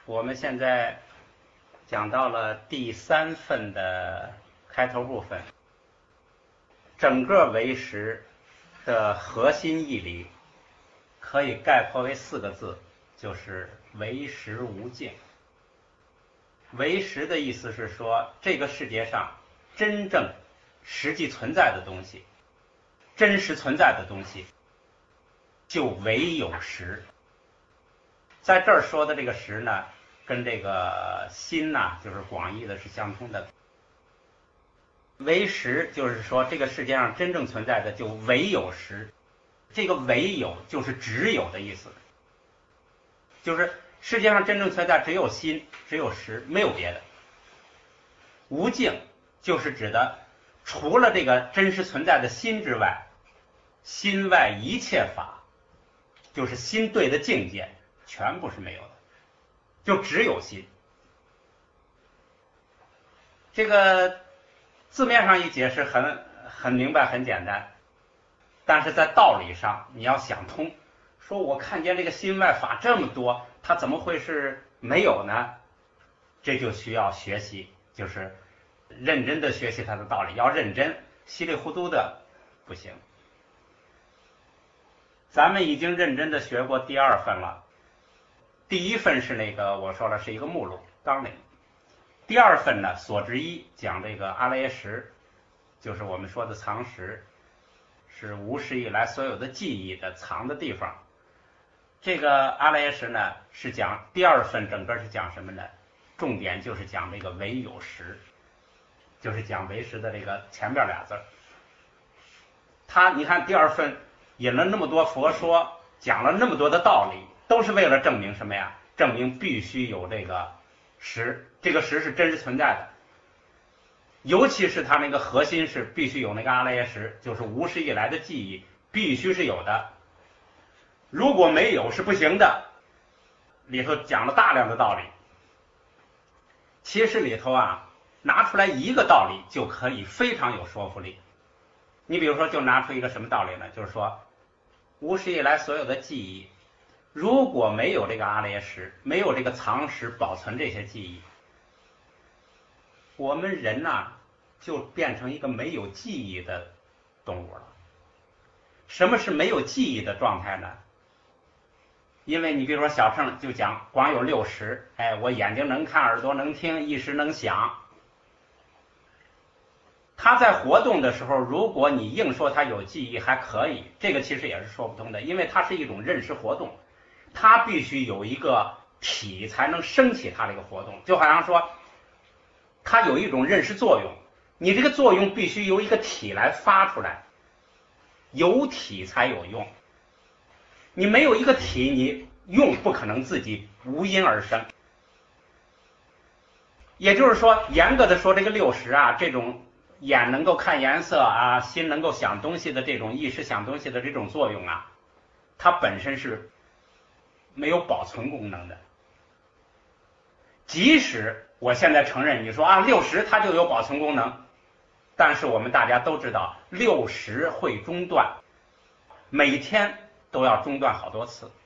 我们现在讲到了第3份的开头部分，整个唯识的核心义理可以概括为4个字，就是唯识无境。唯识的意思是说，这个世界上真正实际存在的东西，真实存在的东西，就唯有识。在这儿说的这个识呢，跟这个心呐，就是广义的是相通的。唯识就是说，这个世界上真正存在的就唯有识，这个唯有就是只有的意思，就是世界上真正存在只有心，只有识，没有别的。无境就是指的除了这个真实存在的心之外，心外一切法，就是心对的境界，全部是没有的，就只有心。这个字面上一解释很明白很简单，但是在道理上你要想通，说我看见这个心外法这么多，它怎么会是没有呢？这就需要学习，就是认真的学习它的道理，要认真，稀里糊涂的不行。咱们已经认真的学过第2份了，第1份是那个我说了是一个目录纲领，第2份呢所之一讲这个阿赖耶识，就是我们说的藏识，是无始以来所有的记忆的藏的地方。这个阿赖耶识呢是讲第2份，整个是讲什么呢？重点就是讲这个唯有识，就是讲唯识的这个前边2字。你看第2份引了那么多佛说，讲了那么多的道理，都是为了证明什么呀？证明必须有这个识，这个识是真实存在的，尤其是它那个核心是必须有那个阿赖耶识，就是无始以来的记忆必须是有的，如果没有是不行的。里头讲了大量的道理，其实里头拿出来一个道理就可以非常有说服力。你比如说就拿出一个什么道理呢？就是说无始以来所有的记忆，如果没有这个阿赖耶识，没有这个藏识保存这些记忆，我们人就变成一个没有记忆的动物了。什么是没有记忆的状态呢？因为你比如说小乘就讲光有6识，我眼睛能看，耳朵能听，意识能想。它在活动的时候，如果你硬说它有记忆还可以，这个其实也是说不通的，因为它是一种认识活动，它必须有一个体才能升起它这个活动，就好像说它有一种认识作用，你这个作用必须由一个体来发出来，有体才有用，你没有一个体，你用不可能自己无因而生。也就是说，严格的说，这个6识这种眼能够看颜色心能够想东西的这种意识想东西的这种作用它本身是没有保存功能的。即使我现在承认你说6识它就有保存功能，但是我们大家都知道6识会中断，每天都要中断好多次。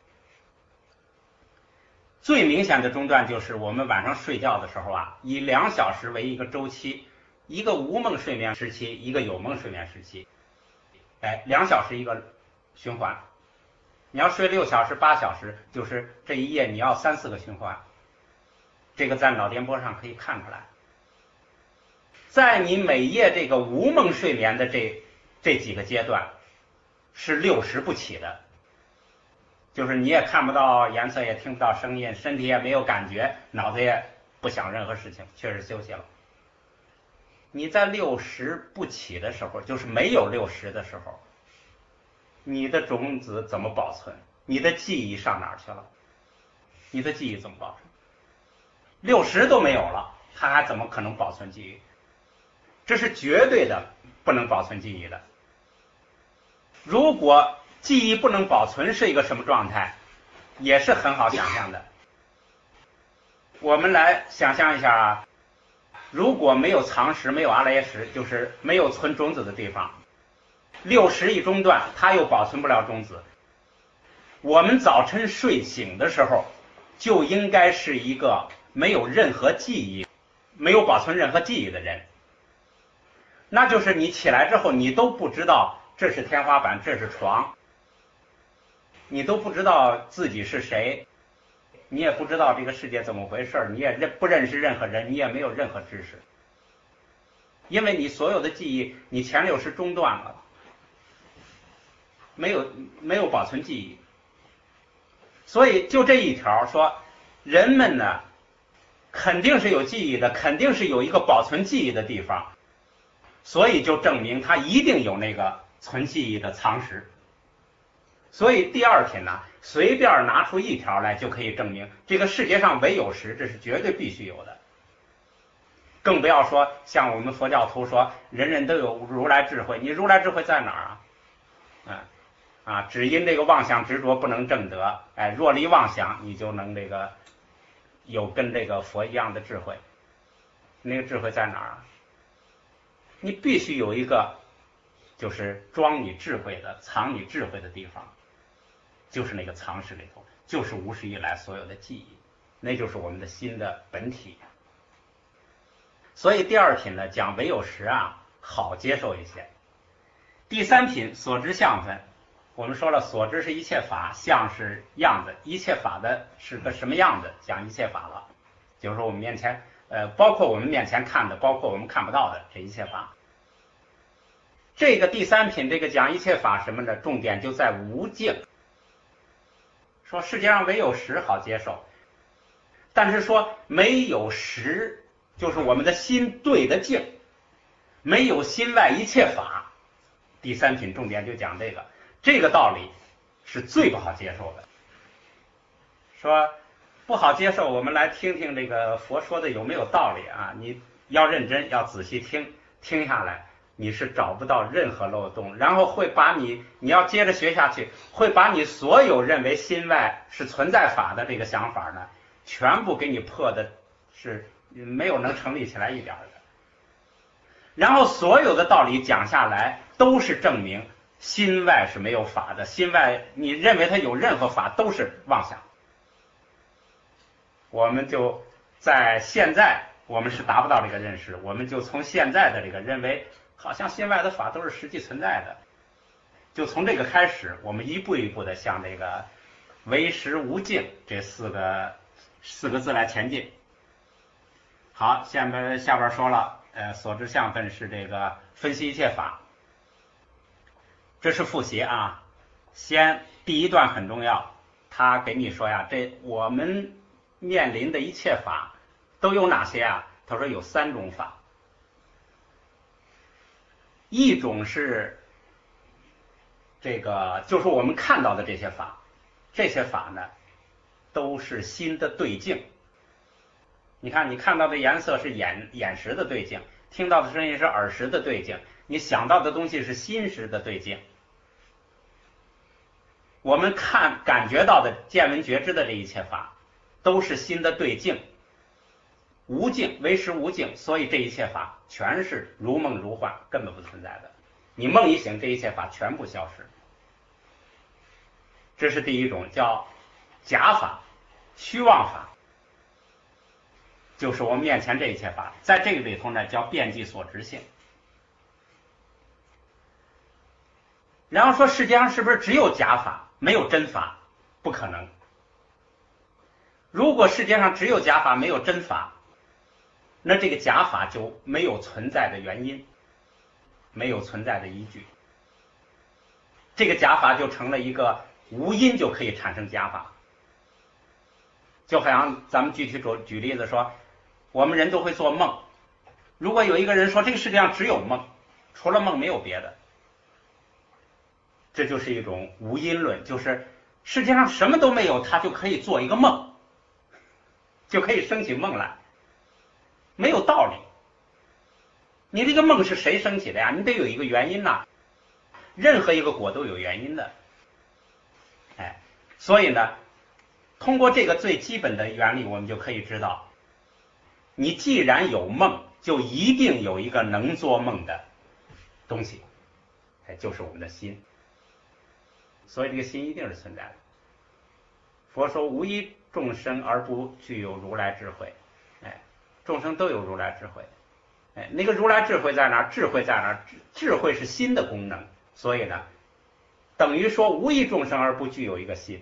最明显的中断就是我们晚上睡觉的时候以2小时为一个周期，一个无梦睡眠时期，一个有梦睡眠时期，2小时一个循环。你要睡6小时8小时，就是这一夜你要3、4个循环，这个在脑电波上可以看出来。在你每夜这个无梦睡眠的这几个阶段是6识不起的，就是你也看不到颜色，也听不到声音，身体也没有感觉，脑子也不想任何事情，确实休息了。你在6识不起的时候，就是没有6识的时候，你的种子怎么保存？你的记忆上哪儿去了？你的记忆怎么保存？6识都没有了，它还怎么可能保存记忆？这是绝对的不能保存记忆的。如果记忆不能保存是一个什么状态，也是很好想象的。我们来想象一下如果没有藏识，没有阿赖耶识，就是没有存种子的地方，6识一中断，它又保存不了种子。我们早晨睡醒的时候， 就应该是一个没有任何记忆、没有保存任何记忆的人。那就是你起来之后，你都不知道这是天花板，这是床，你都不知道自己是谁，你也不知道这个世界怎么回事，你也不认识任何人，你也没有任何知识，因为你所有的记忆，你前六识中断了，没有保存记忆。所以就这一条说，人们呢肯定是有记忆的，肯定是有一个保存记忆的地方，所以就证明他一定有那个存记忆的藏识。所以第二品呢，随便拿出一条来就可以证明这个世界上唯有识，这是绝对必须有的。更不要说像我们佛教徒说人人都有如来智慧，你如来智慧在哪儿啊？只因这个妄想执着不能证得，若离妄想，你就能这个有跟这个佛一样的智慧。那个智慧在哪儿啊？你必须有一个就是装你智慧的、藏你智慧的地方，就是那个藏识里头，就是无始以来所有的记忆，那就是我们的心的本体。所以第二品呢，讲唯有识啊，好接受一些。第三品所知相分，我们说了，所知是一切法，相是样子，一切法的是个什么样子，讲一切法了，就是说我们面前包括我们面前看的，包括我们看不到的这一切法。这个第三品这个讲一切法什么的重点就在无境，说世界上唯有识好接受，但是说没有识，就是我们的心对的境，没有心外一切法。第三品重点就讲这个道理是最不好接受的。说不好接受，我们来听听这个佛说的有没有道理啊？你要认真，要仔细听下来，你是找不到任何漏洞，然后会把你要接着学下去，会把你所有认为心外是存在法的这个想法呢，全部给你破的是没有能成立起来一点的。然后所有的道理讲下来，都是证明心外是没有法的，心外你认为它有任何法都是妄想。我们就在现在我们是达不到这个认识，我们就从现在的这个认为好像心外的法都是实际存在的，就从这个开始，我们一步一步的向这个唯识无境这四个字来前进。好，下边说了，所知相分是这个分析一切法，这是复习啊。先第一段很重要，他给你说呀，这我们面临的一切法都有哪些啊？他说有三种法，一种是这个就是我们看到的这些法，这些法呢都是心的对境。你看，你看到的颜色是眼识的对境，听到的声音是耳识的对境，你想到的东西是心识的对境。我们感觉到的见闻觉知的这一切法都是心的对境，无境，唯识无境，所以这一切法全是如梦如幻，根本不存在的。你梦一醒，这一切法全部消失。这是第一种，叫假法、虚妄法，就是我们面前这一切法，在这个里头呢叫遍计所知性。然后说世界上是不是只有假法没有真法？不可能。如果世界上只有假法没有真法，那这个假法就没有存在的原因，没有存在的依据，这个假法就成了一个无因就可以产生假法。就好像咱们具体举例子说，我们人都会做梦，如果有一个人说这个世界上只有梦，除了梦没有别的，这就是一种无因论，就是世界上什么都没有，他就可以做一个梦，就可以生起梦来，没有道理。你这个梦是谁升起的呀？你得有一个原因呐，任何一个果都有原因的。所以呢，通过这个最基本的原理，我们就可以知道，你既然有梦，就一定有一个能做梦的东西，就是我们的心。所以这个心一定是存在的。佛说无一众生而不具有如来智慧。哎，众生都有如来智慧。哎，那个如来智慧在哪儿？智慧在哪儿？智慧是心的功能，所以呢，等于说无一众生而不具有一个心。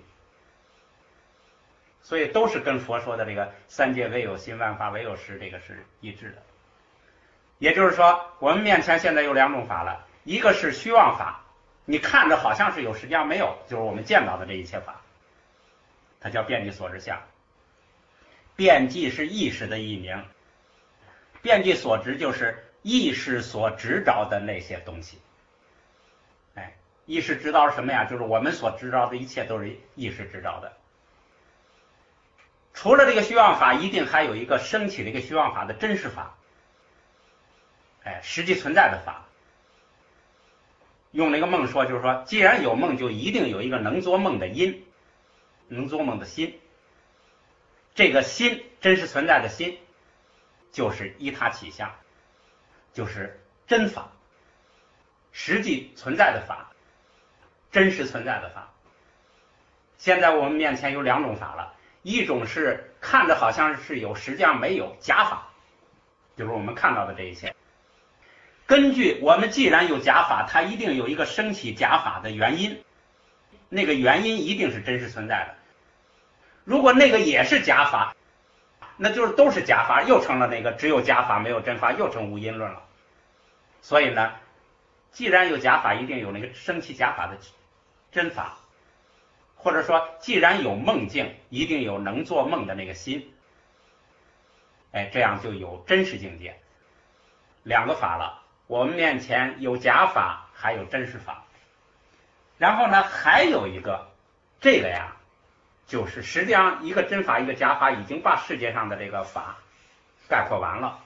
所以都是跟佛说的这个三界唯有心，万法唯有实，这个是一致的。也就是说，我们面前现在有两种法了，一个是虚妄法，你看着好像是有，实际上没有，就是我们见到的这一切法，它叫遍计所知相。遍计是意识的译名，遍计所知就是意识所知道的那些东西。哎，意识知道是什么呀？就是我们所知道的一切都是意识知道的。除了这个虚妄法，一定还有一个升起的一个虚妄法的真实法，哎，实际存在的法。用那个梦说，就是说，既然有梦，就一定有一个能做梦的因，能做梦的心。这个心，真实存在的心，就是依他起相，就是真法，实际存在的法，真实存在的法。现在我们面前有两种法了，一种是看着好像是有，实际上没有，假法，就是我们看到的这一切。根据我们既然有假法，它一定有一个升起假法的原因，那个原因一定是真实存在的。如果那个也是假法，那就是都是假法，又成了那个只有假法没有真法，又成无因论了。所以呢，既然有假法，一定有那个升起假法的真法，或者说既然有梦境，一定有能做梦的那个心。哎，这样就有真实境界。两个法了，我们面前有假法，还有真实法。然后呢，还有一个，这个呀，就是实际上一个真法，一个假法，已经把世界上的这个法概括完了。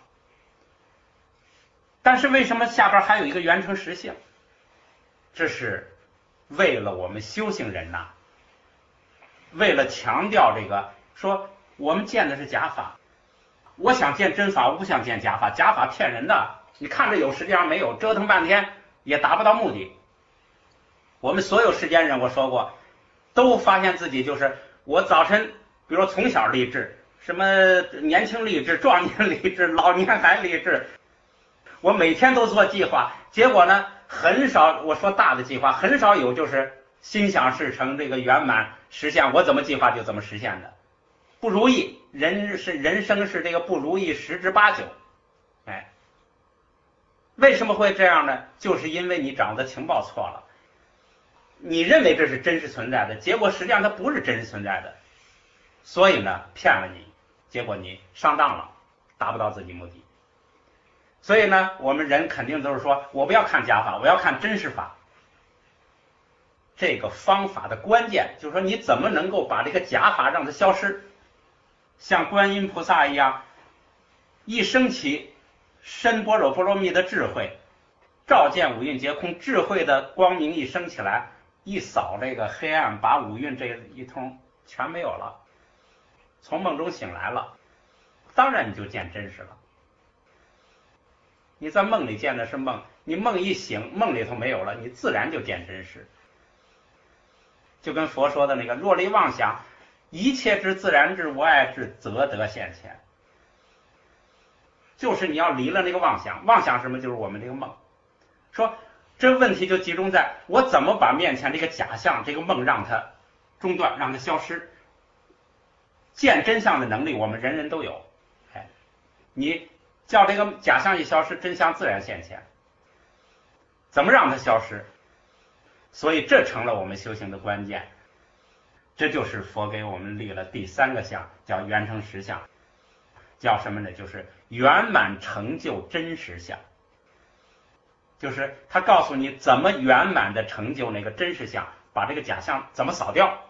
但是为什么下边还有一个圆成实性？这是为了我们修行人呐，为了强调这个，说我们见的是假法，我想见真法，我不想见假法，假法骗人的，你看着有，实际上没有，折腾半天也达不到目的。我们所有世间人，我说过，都发现自己就是我早晨，比如说从小立志，什么年轻立志、壮年立志、老年还立志，我每天都做计划，结果呢，很少，我说大的计划，很少有就是心想事成，这个圆满实现，我怎么计划就怎么实现的。不如意，人生是这个不如意10之8九。哎，为什么会这样呢？就是因为你掌握的情报错了。你认为这是真实存在的，结果实际上它不是真实存在的，所以呢骗了你，结果你上当了，达不到自己目的。所以呢，我们人肯定都是说，我不要看假法，我要看真实法。这个方法的关键就是说，你怎么能够把这个假法让它消失？像观音菩萨一样，一升起深般若波罗蜜的智慧，照见五蕴皆空，智慧的光明一升起来，一扫这个黑暗，把五蕴这一通全没有了，从梦中醒来了，当然你就见真实了。你在梦里见的是梦，你梦一醒，梦里头没有了，你自然就见真实。就跟佛说的那个若离妄想，一切之自然之无碍之，则得现前。就是你要离了那个妄想，妄想什么？就是我们这个梦。说这问题就集中在我怎么把面前这个假象，这个梦让它中断，让它消失。见真相的能力我们人人都有，哎，你叫这个假象一消失，真相自然现前。怎么让它消失？所以这成了我们修行的关键。这就是佛给我们立了第3个相，叫圆成实相。叫什么呢？就是圆满成就真实相。就是他告诉你怎么圆满的成就那个真实相，把这个假象怎么扫掉。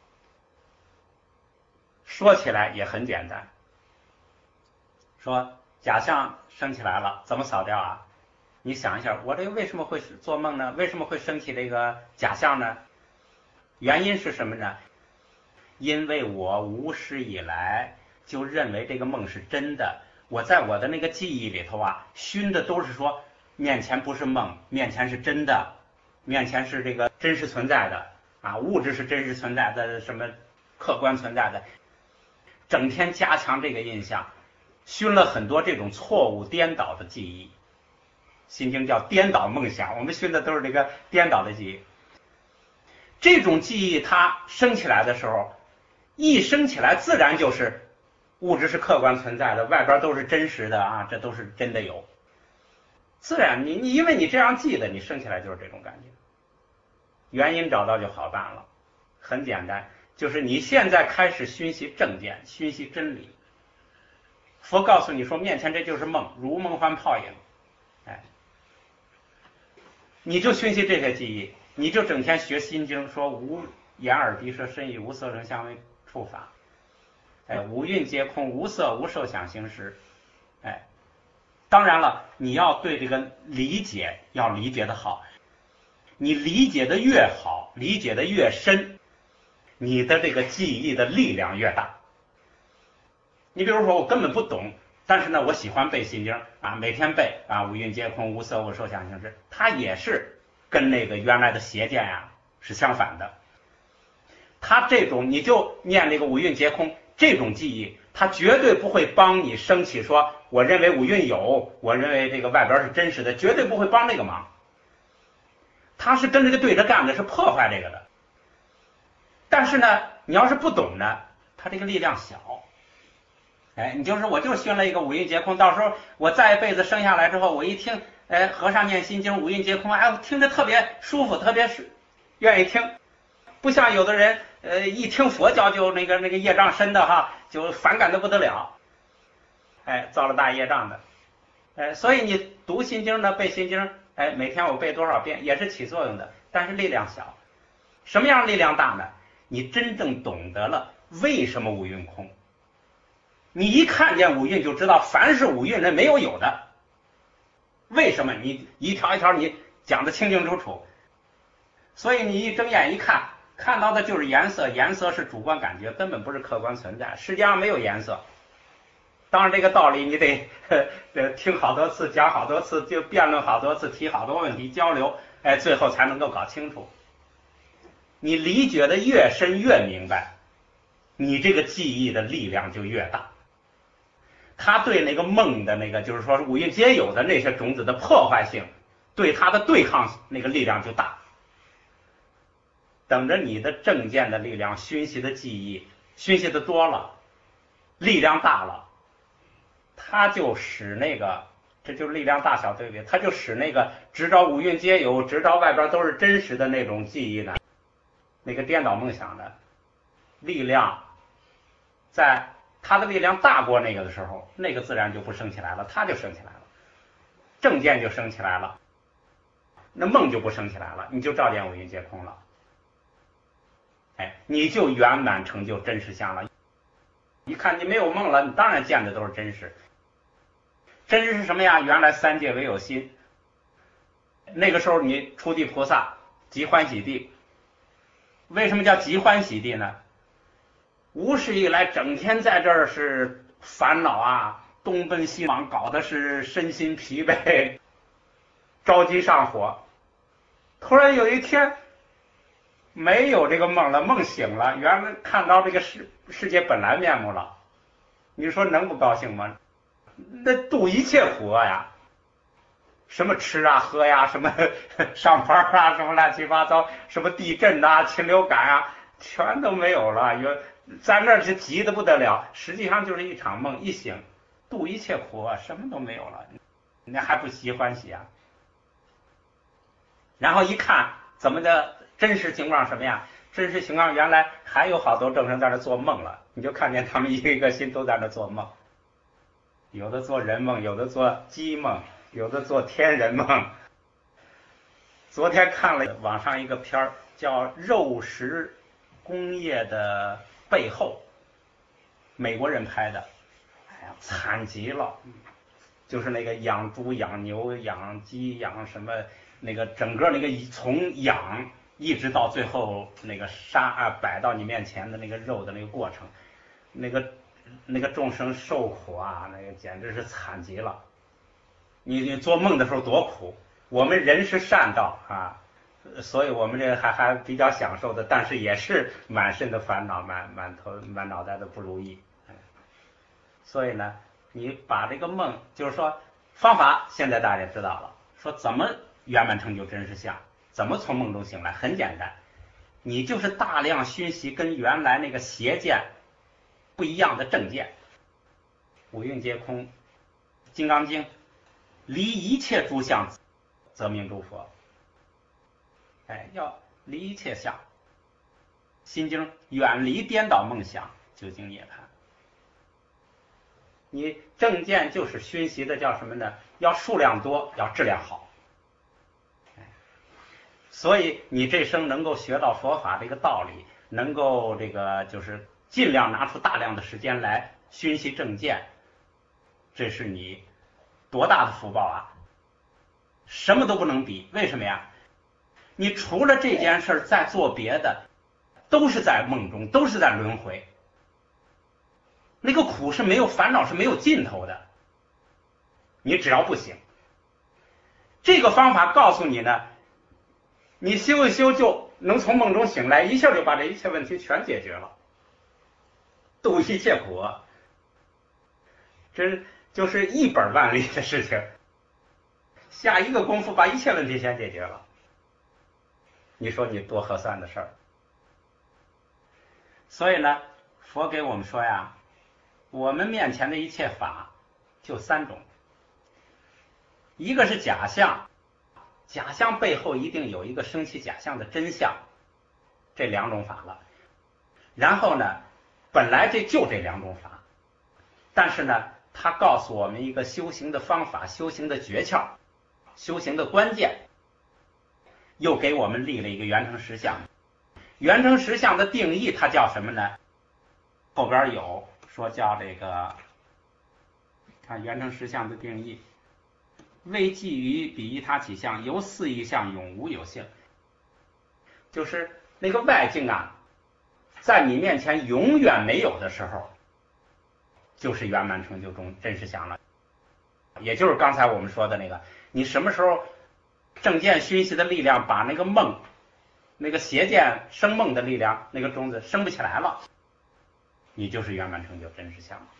说起来也很简单，说假象升起来了，怎么扫掉啊？你想一下，我这个为什么会做梦呢？为什么会升起这个假象呢？原因是什么呢？因为我无始以来就认为这个梦是真的，我在我的那个记忆里头啊，熏的都是说面前不是梦，面前是真的，面前是这个真实存在的啊，物质是真实存在的，什么客观存在的。 整天加强这个印象，熏了很多这种错误颠倒的记忆。心经叫颠倒梦想，我们熏的都是这个颠倒的记忆。这种记忆它升起来的时候，一升起来自然就是物质是客观存在的，外边都是真实的啊，这都是真的有。自然你因为你这样记的，你升起来就是这种感觉。原因找到就好办了，很简单，就是你现在开始熏习正见，熏习真理。佛告诉你说，面前这就是梦，如梦幻泡影。哎，你就熏习这些记忆，你就整天学心经，说无眼耳鼻舌身意，无色声香味触法。哎，五蕴皆空，无色无受想行识。哎，当然了，你要对这个理解要理解的好，你理解的越好，理解的越深，你的这个记忆的力量越大。你比如说我根本不懂，但是呢我喜欢背心经啊，每天背啊，五蕴皆空，无色无受想行识，它也是跟那个原来的邪见呀是相反的。它这种你就念这个五蕴皆空这种记忆，它绝对不会帮你升起说我认为五蕴有，我认为这个外边是真实的，绝对不会帮这个忙。它是跟这个对着干的，是破坏这个的。但是呢你要是不懂呢，它这个力量小。哎，你就是我就熏了一个五蕴皆空，到时候我再一辈子生下来之后，我一听，哎，和尚念心经五蕴皆空，哎，我听着特别舒服，特别愿意听。不像有的人，一听佛教就那个业障深的哈，就反感的不得了，哎，造了大业障的，哎，所以你读心经呢，背心经，哎，每天我背多少遍也是起作用的，但是力量小。什么样力量大呢？你真正懂得了为什么五蕴空。你一看见五蕴就知道，凡是五蕴人没有有的。为什么？你一条一条你讲得清清楚楚。所以你一睁眼一看，看到的就是颜色，颜色是主观感觉，根本不是客观存在。世界上没有颜色。当然这个道理你得听好多次，讲好多次，就辩论好多次，提好多问题，交流，哎，最后才能够搞清楚。你理解的越深越明白，你这个记忆的力量就越大。他对那个梦的那个，就是说五蕴皆有的那些种子的破坏性，对他的对抗那个力量就大。等着你的正见的力量，熏习的记忆，熏习的多了，力量大了，他就使那个，这就是力量大小对比，他就使那个执着五蕴皆有，执着外边都是真实的那种记忆呢，那个颠倒梦想的力量，在他的力量大过那个的时候，那个自然就不升起来了，他就升起来了，正见就升起来了，那梦就不升起来了，你就照见五蕴皆空了。哎，你就圆满成就真实相了。一看你没有梦了，你当然见的都是真实。真实是什么呀？原来三界唯有心。那个时候你初地菩萨极欢喜地。为什么叫极欢喜地呢？无始以来整天在这儿是烦恼啊，东奔西往，搞的是身心疲惫，着急上火。突然有一天没有这个梦了，梦醒了，原来看到这个世界本来面目了，你说能不高兴吗？那度一切苦厄呀，什么吃啊喝呀，什么上班啊，什么乱七八糟，什么地震啊禽流感啊，全都没有了。在那儿是急得不得了，实际上就是一场梦，一醒度一切苦厄，什么都没有了，那还不喜欢喜啊？然后一看怎么的真实情况什么呀？真实情况原来还有好多众生在那做梦了，你就看见他们一个一个心都在那做梦，有的做人梦，有的做鸡梦，有的做天人梦。昨天看了网上一个片儿，叫《肉食工业的背后》，美国人拍的，哎呀，惨极了。就是那个养猪、养牛、养鸡、养什么，那个整个那个从养一直到最后那个摆到你面前的那个肉的那个过程，那个众生受苦啊，那个简直是惨极了。你做梦的时候多苦，我们人是善道啊，所以我们这还比较享受的，但是也是满身的烦恼，满脑袋的不如意。 所以呢，你把这个梦，就是说方法，现在大家知道了，说怎么圆满成就真实相，怎么从梦中醒来，很简单，你就是大量熏习跟原来那个邪见不一样的正见，五蕴皆空，金刚经，离一切诸相，则名诸佛。要离一切相。心经远离颠倒梦想，究竟涅槃。你正见就是熏习的叫什么呢？要数量多，要质量好。所以你这生能够学到佛法这个道理，能够这个就是尽量拿出大量的时间来熏习正见，这是你多大的福报啊！什么都不能比，为什么呀？你除了这件事再做别的，都是在梦中，都是在轮回。那个苦是没有烦恼，是没有尽头的。你只要不醒，这个方法告诉你呢，你修一修就能从梦中醒来，一下就把这一切问题全解决了，度一切苦，这就是一本万利的事情。下一个功夫把一切问题全解决了，你说你多合算的事儿。所以呢，佛给我们说呀，我们面前的一切法就三种，一个是假象，假象背后一定有一个升起假象的真相，这两种法了。然后呢，本来就这两种法，但是呢，它告诉我们一个修行的方法，修行的诀窍，修行的关键，又给我们立了一个圆成实相。圆成实相的定义它叫什么呢？后边有说叫这个，看圆成实相的定义，未寄于彼依他起相，由四义相永无有性。就是那个外境啊，在你面前永远没有的时候，就是圆满成就中真实相了。也就是刚才我们说的那个，你什么时候正见熏习的力量把那个梦，那个邪见生梦的力量，那个种子生不起来了，你就是圆满成就真实相了。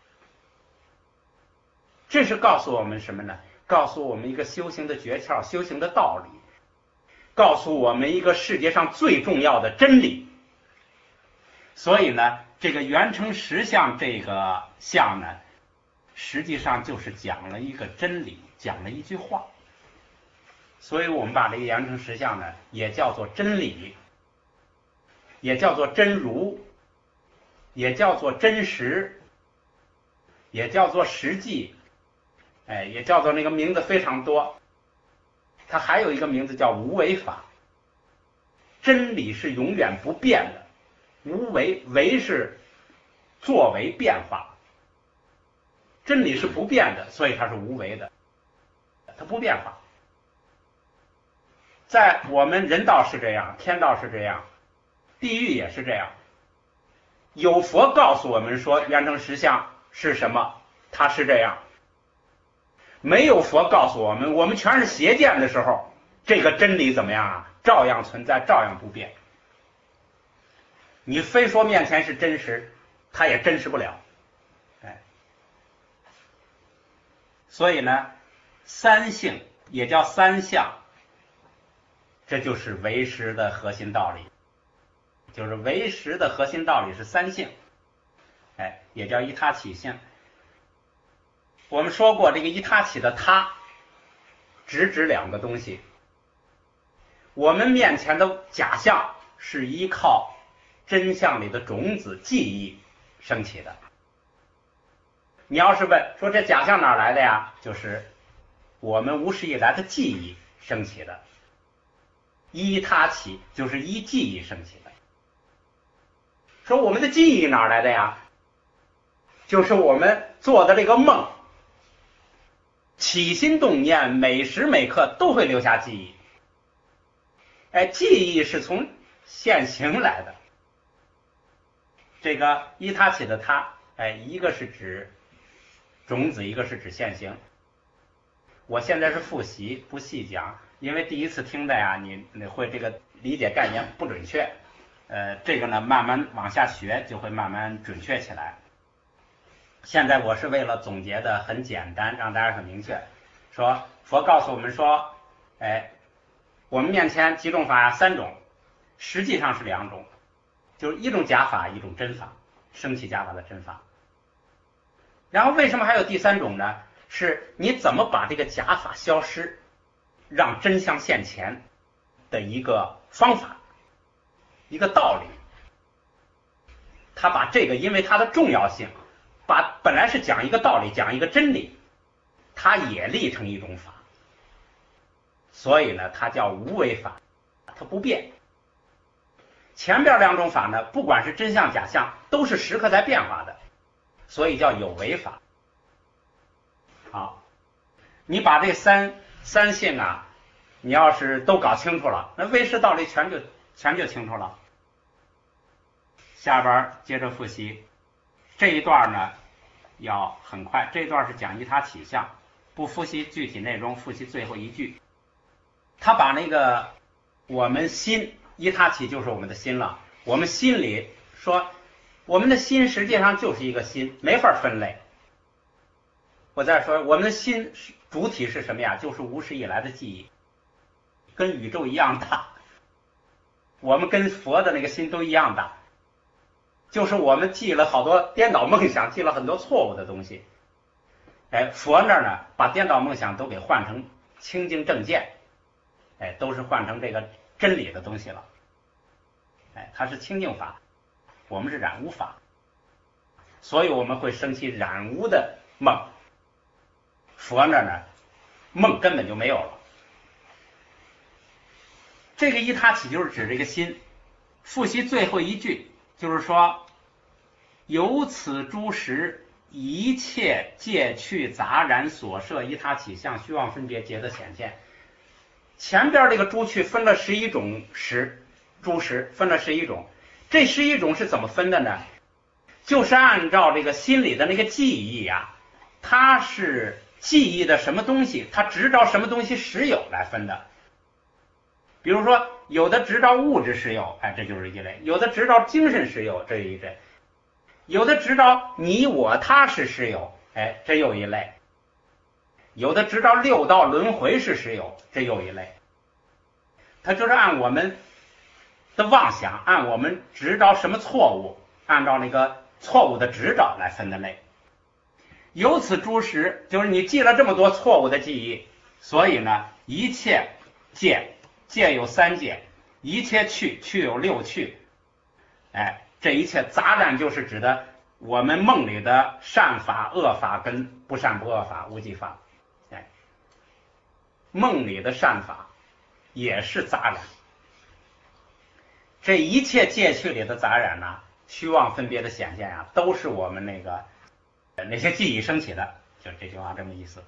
这是告诉我们什么呢？告诉我们一个修行的诀窍，修行的道理，告诉我们一个世界上最重要的真理。所以呢，这个圆成实相这个相呢，实际上就是讲了一个真理，讲了一句话。所以我们把这个圆成实相呢，也叫做真理，也叫做真如，也叫做真实，也叫做实际，也叫做那个名字非常多。它还有一个名字叫无为法。真理是永远不变的，无为，为是作为变化，真理是不变的，所以它是无为的，它不变化。在我们人道是这样，天道是这样，地狱也是这样。有佛告诉我们说圆成实相是什么，它是这样。没有佛告诉我们，我们全是邪见的时候，这个真理怎么样啊？照样存在，照样不变。你非说面前是真实，它也真实不了。所以呢，三性也叫三相，这就是唯识的核心道理。就是唯识的核心道理是三性，也叫依他起性。我们说过，这个依他起的他，直指两个东西。我们面前的假象是依靠真相里的种子记忆升起的。你要是问说这假象哪来的呀？就是我们无始以来的记忆升起的。依他起就是依记忆升起的。说我们的记忆哪来的呀？就是我们做的这个梦，起心动念，每时每刻都会留下记忆。记忆是从现行来的。这个依他起的他，一个是指种子，一个是指现行。我现在是复习，不细讲，因为第一次听的呀，你会这个理解概念不准确。这个呢，慢慢往下学就会慢慢准确起来。 现在我是为了总结的很简单，让大家很明确，说佛告诉我们说，我们面前几种法3种，实际上是2种，就是一种假法，一种真法，升起假法的真法。然后为什么还有第3种呢？是你怎么把这个假法消失，让真相现前的一个方法，一个道理。他把这个因为它的重要性，把本来是讲一个道理，讲一个真理，它也立成一种法，所以呢它叫无为法，它不变。前边2种法呢，不管是真相假象，都是时刻在变化的，所以叫有为法。好，你把这三性啊，你要是都搞清楚了，那唯识道理全就清楚了。下边接着复习这一段呢，要很快，这一段是讲依他起相，不复习具体内容，复习最后一句。他把那个我们心依他起就是我们的心了，我们心里说我们的心实际上就是一个心，没法分类。我再说我们的心主体是什么呀？就是无始以来的记忆，跟宇宙一样大，我们跟佛的那个心都一样大，就是我们记了好多颠倒梦想，记了很多错误的东西。佛那儿呢，把颠倒梦想都给换成清净正见，都是换成这个真理的东西了。它是清净法，我们是染污法，所以我们会生起染污的梦。佛那儿呢，梦根本就没有了。这个依他起就是指这个心。复习最后一句，就是说由此诸识，一切戒去杂染所摄依他起相虚妄分别结的显现。前边这个诸去分了11种诸识分了11种，这11种是怎么分的呢？就是按照这个心里的那个记忆啊，它是记忆的什么东西，它执着什么东西实有来分的。比如说有的执着物质实有，这就是一类；有的执着精神实有，这是一类；有的执着你我他是实有，这又一类；有的执着六道轮回是实有，这又一类。它就是按我们的妄想，按我们执着什么错误，按照那个错误的执着来分的类。由此诸识，就是你记了这么多错误的记忆，所以呢，一切戒有3戒，一切去有6去，这一切杂染就是指的我们梦里的善法、恶法跟不善不恶法、无记法。梦里的善法也是杂染，这一切戒去里的杂染呢，虚妄分别的显现啊，都是我们那些记忆升起的，就这句话这么意思。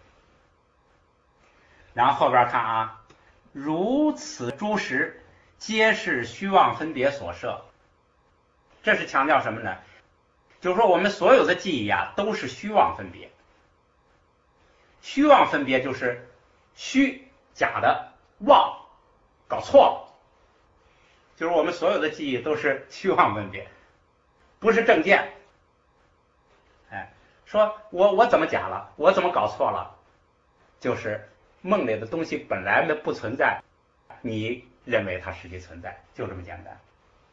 然后后边看啊，如此诸识皆是虚妄分别所摄，这是强调什么呢？就是说我们所有的记忆啊，都是虚妄分别。虚妄分别就是虚假的，妄搞错了，就是我们所有的记忆都是虚妄分别，不是正见。说我怎么假了，我怎么搞错了，就是梦里的东西本来不存在，你认为它实际存在，就这么简单。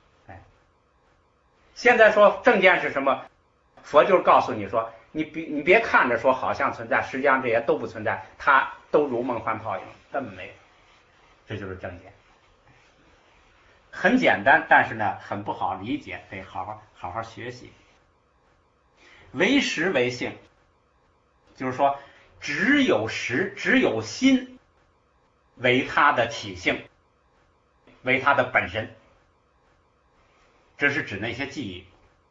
现在说正见是什么？佛就是告诉你说，你别看着说好像存在，实际上这些都不存在，它都如梦幻泡影，根本没有。这就是正见。很简单，但是呢很不好理解，得好好学习。唯识为性，就是说只有识，只有心为它的体性，为它的本身。这是指那些记忆，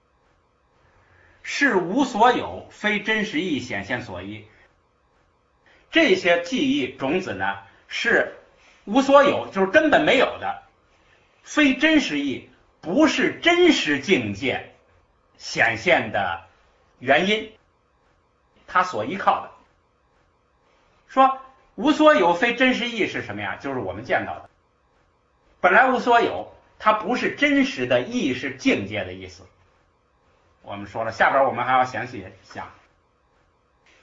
是无所有，非真实义显现所依。这些记忆种子呢，是无所有，就是根本没有的，非真实义，不是真实境界显现的原因，它所依靠的。说无所有非真实义是什么呀？就是我们见到的。本来无所有，它不是真实的义，是境界的意思。我们说了，下边我们还要详细讲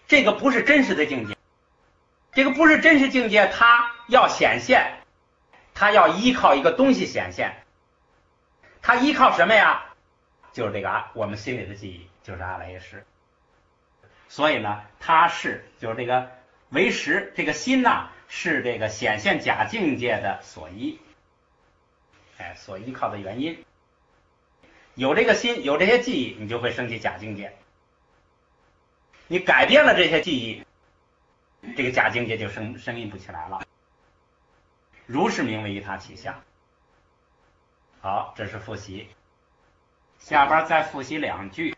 这个不是真实的境界，这个不是真实境界，它要显现，它要依靠一个东西显现，它依靠什么呀？就是这个我们心里的记忆，就是阿赖耶识。所以呢，它是就是这个为识，这个心呐，是这个显现假境界的所依，所依靠的原因。有这个心，有这些记忆，你就会升起假境界。你改变了这些记忆，这个假境界就升不起来了。如是名为依他起相。好，这是复习。下边再复习两句，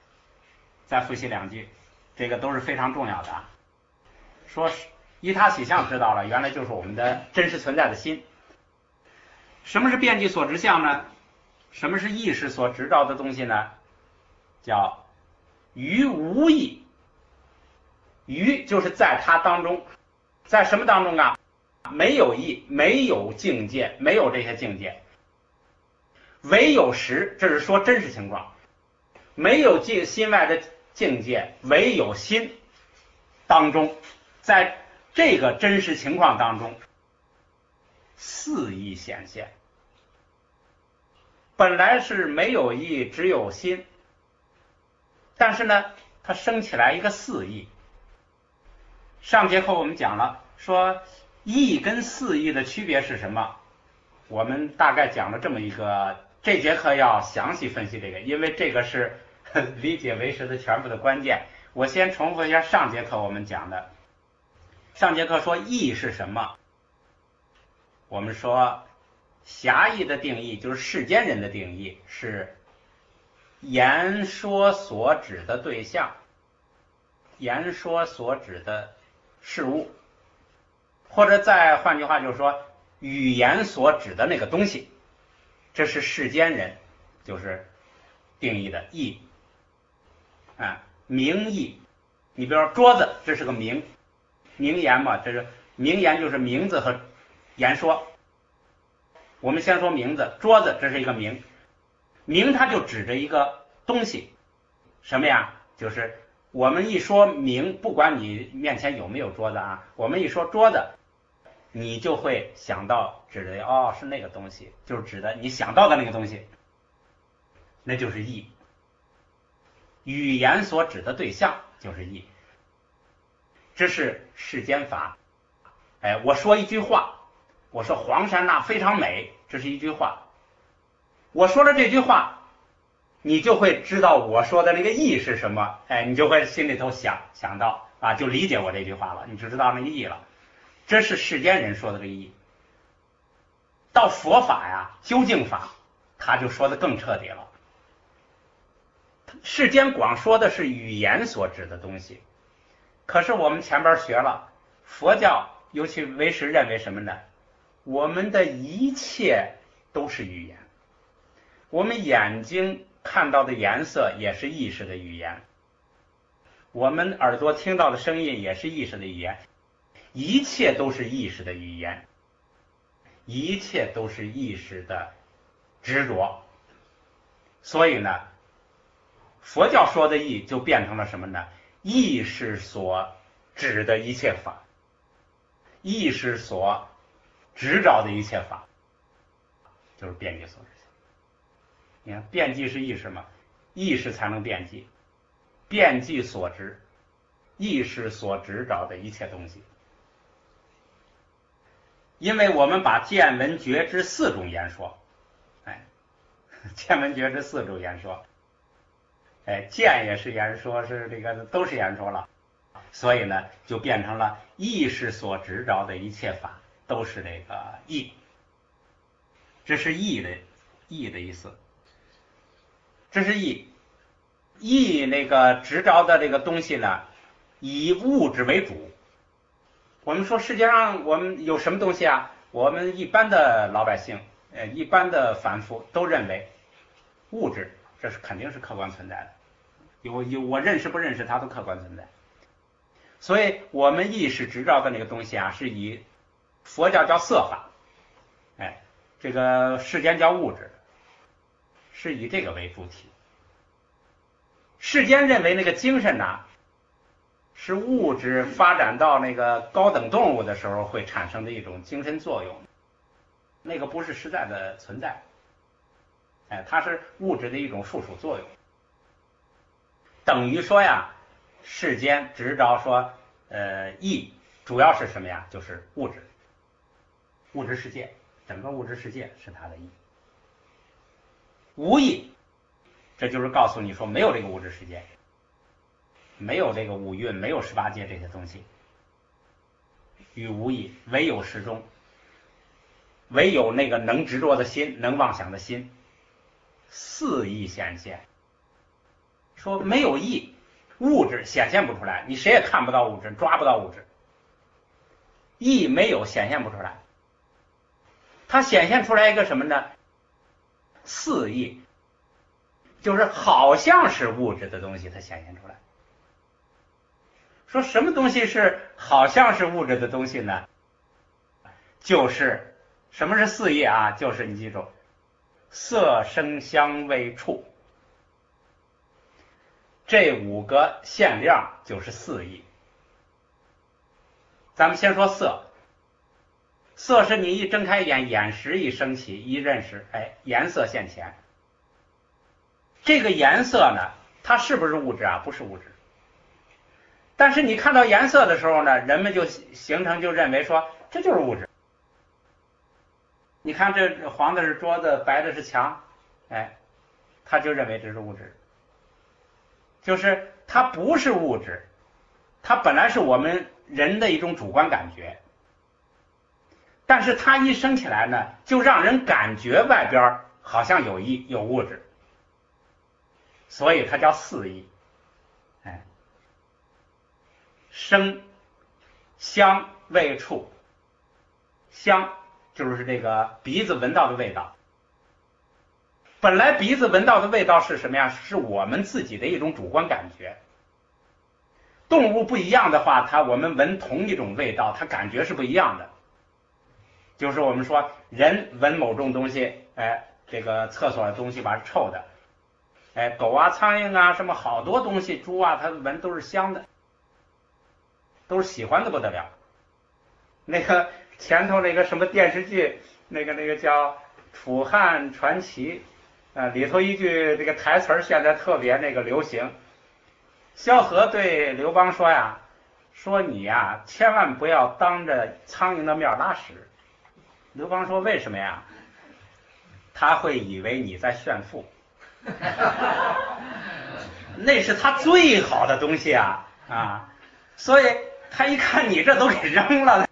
这个都是非常重要的啊。说依他起相知道了，原来就是我们的真实存在的心。什么是遍计所执相呢？什么是意识所执照的东西呢？叫于无意。于就是在它当中，在什么当中啊？没有意，没有境界，没有这些境界，唯有识，这是说真实情况，没有心外的境界，唯有心当中，在这个真实情况当中，四意显现。本来是没有意，只有心，但是呢，它升起来一个四意。上节课我们讲了，说意跟四意的区别是什么？我们大概讲了这么一个，这节课要详细分析这个，因为这个是理解唯识的全部的关键。我先重复一下上节课我们讲的。上节课说意是什么？我们说狭义的定义，就是世间人的定义，是言说所指的对象，言说所指的事物，或者再换句话就是说语言所指的那个东西，这是世间人就是定义的义。名义，你比如说桌子，这是个名言嘛，这是名言，就是名字和言说。我们先说名字，桌子这是一个名，它就指着一个东西，什么呀？就是我们一说名，不管你面前有没有桌子啊，我们一说桌子，你就会想到指的是那个东西，就是指的你想到的那个东西，那就是义。语言所指的对象就是义，这是世间法。我说一句话，我说黄山那非常美，这是一句话。我说了这句话，你就会知道我说的那个义是什么，你就会心里头想到啊，就理解我这句话了，你就知道那个义了。这是世间人说的这个义。到佛法呀，究竟法，他就说的更彻底了。世间广说的是语言所指的东西，可是我们前边学了，佛教尤其唯识认为什么呢？我们的一切都是语言，我们眼睛看到的颜色也是意识的语言，我们耳朵听到的声音也是意识的语言，一切都是意识的语言，一切都是意识的执着。所以呢，佛教说的义就变成了什么呢？意识所指的一切法，意识所执着的一切法，就是遍计所知相。你看遍计是意识嘛，意识才能遍计，遍计所执，意识所执着的一切东西。因为我们把见闻觉知四种言说，见闻觉知四种言说，见也是言说，是这个都是言说了，所以呢，就变成了意识所执着的一切法都是这个义，这是义的意思，这是义那个执着的这个东西呢，以物质为主。我们说世界上我们有什么东西啊？我们一般的老百姓，一般的凡夫都认为物质这是肯定是客观存在的，有我认识不认识它都客观存在。所以我们意识执照的那个东西啊，是以佛教叫色法，这个世间叫物质，是以这个为主体。世间认为那个精神呢， 是物质发展到那个高等动物的时候会产生的一种精神作用，那个不是实在的存在，它是物质的一种附属作用。等于说呀，世间只着说义主要是什么呀？就是物质，物质世界，整个物质世界是它的义。无义，这就是告诉你说没有这个物质世界，没有这个五蕴，没有18界这些东西，与无义，唯有实中，唯有那个能执着的心，能妄想的心，四义显现。说没有义，物质显现不出来，你谁也看不到物质，抓不到物质。义没有，显现不出来，它显现出来一个什么呢？四义，就是好像是物质的东西，它显现出来。说什么东西是好像是物质的东西呢？就是什么是四义啊？就是你记住，色声香味触，这5个限量就是四义。咱们先说色，色是你一睁开眼，眼识一升起，一认识，颜色现前。这个颜色呢，它是不是物质啊？不是物质。但是你看到颜色的时候呢，人们就形成就认为说这就是物质。你看这黄的是桌子，白的是墙，他就认为这是物质。就是它不是物质，它本来是我们人的一种主观感觉，但是它一升起来呢，就让人感觉外边好像有物质，所以它叫四义。声香味触，香就是这个鼻子闻到的味道。本来鼻子闻到的味道是什么呀？是我们自己的一种主观感觉。动物不一样的话，我们闻同一种味道，它感觉是不一样的。就是我们说人闻某种东西，这个厕所的东西吧是臭的，狗啊苍蝇啊什么好多东西，猪啊它闻都是香的，都是喜欢的不得了。那个前头那个什么电视剧，那个叫《楚汉传奇》，里头一句这个台词现在特别那个流行。萧何对刘邦说呀，说你呀千万不要当着苍蝇的面拉屎。刘邦说为什么呀？他会以为你在炫富。那是他最好的东西啊，所以他一看你这都给扔了，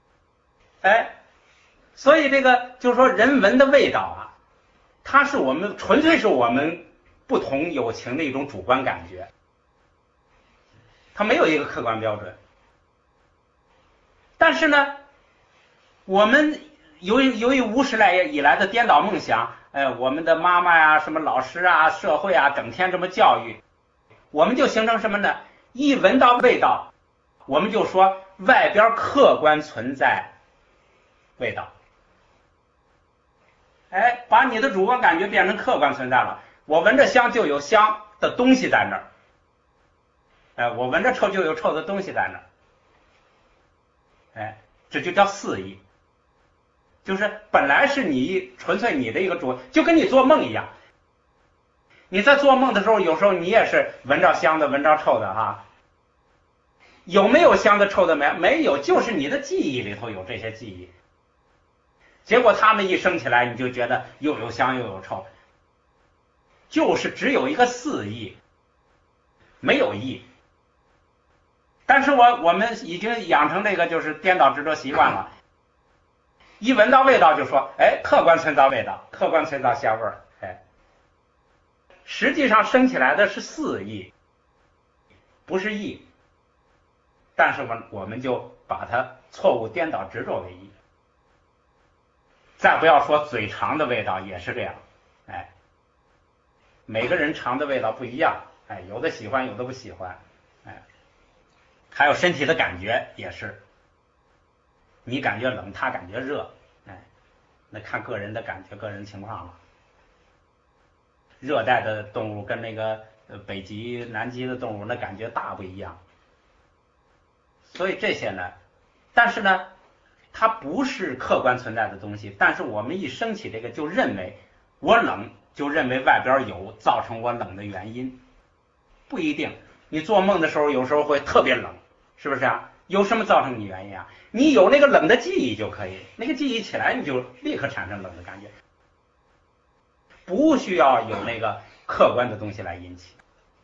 所以这个就是说人闻的味道啊，它是我们纯粹是我们不同有情的一种主观感觉，它没有一个客观标准。但是呢，我们由于无始以来的颠倒梦想，我们的妈妈呀、什么老师啊、社会啊，整天这么教育，我们就形成什么呢？一闻到味道，我们就说外边客观存在味道，把你的主观感觉变成客观存在了。我闻着香就有香的东西在那儿，我闻着臭就有臭的东西在那儿，这就叫四义。就是本来是你纯粹你的一个就跟你做梦一样。你在做梦的时候，有时候你也是闻着香的，闻着臭的哈。有没有香的臭的没有，就是你的记忆里头有这些记忆。结果他们一升起来，你就觉得又有香又有臭，就是只有一个四义，没有义。但是我们已经养成这个就是颠倒执着习惯了，一闻到味道就说，客观存在味道，客观存在香味儿，实际上升起来的是四义，不是义。但是我们就把它错误颠倒执着为义。再不要说嘴尝的味道也是这样，每个人尝的味道不一样，有的喜欢，有的不喜欢，还有身体的感觉也是，你感觉冷，他感觉热，那看个人的感觉，个人情况了。热带的动物跟那个北极、南极的动物那感觉大不一样， 所以这些呢，但是呢，它不是客观存在的东西，但是我们一升起这个就认为我冷，就认为外边有造成我冷的原因，不一定。你做梦的时候有时候会特别冷，是不是啊？有什么造成你原因啊？你有那个冷的记忆就可以，那个记忆起来你就立刻产生冷的感觉，不需要有那个客观的东西来引起。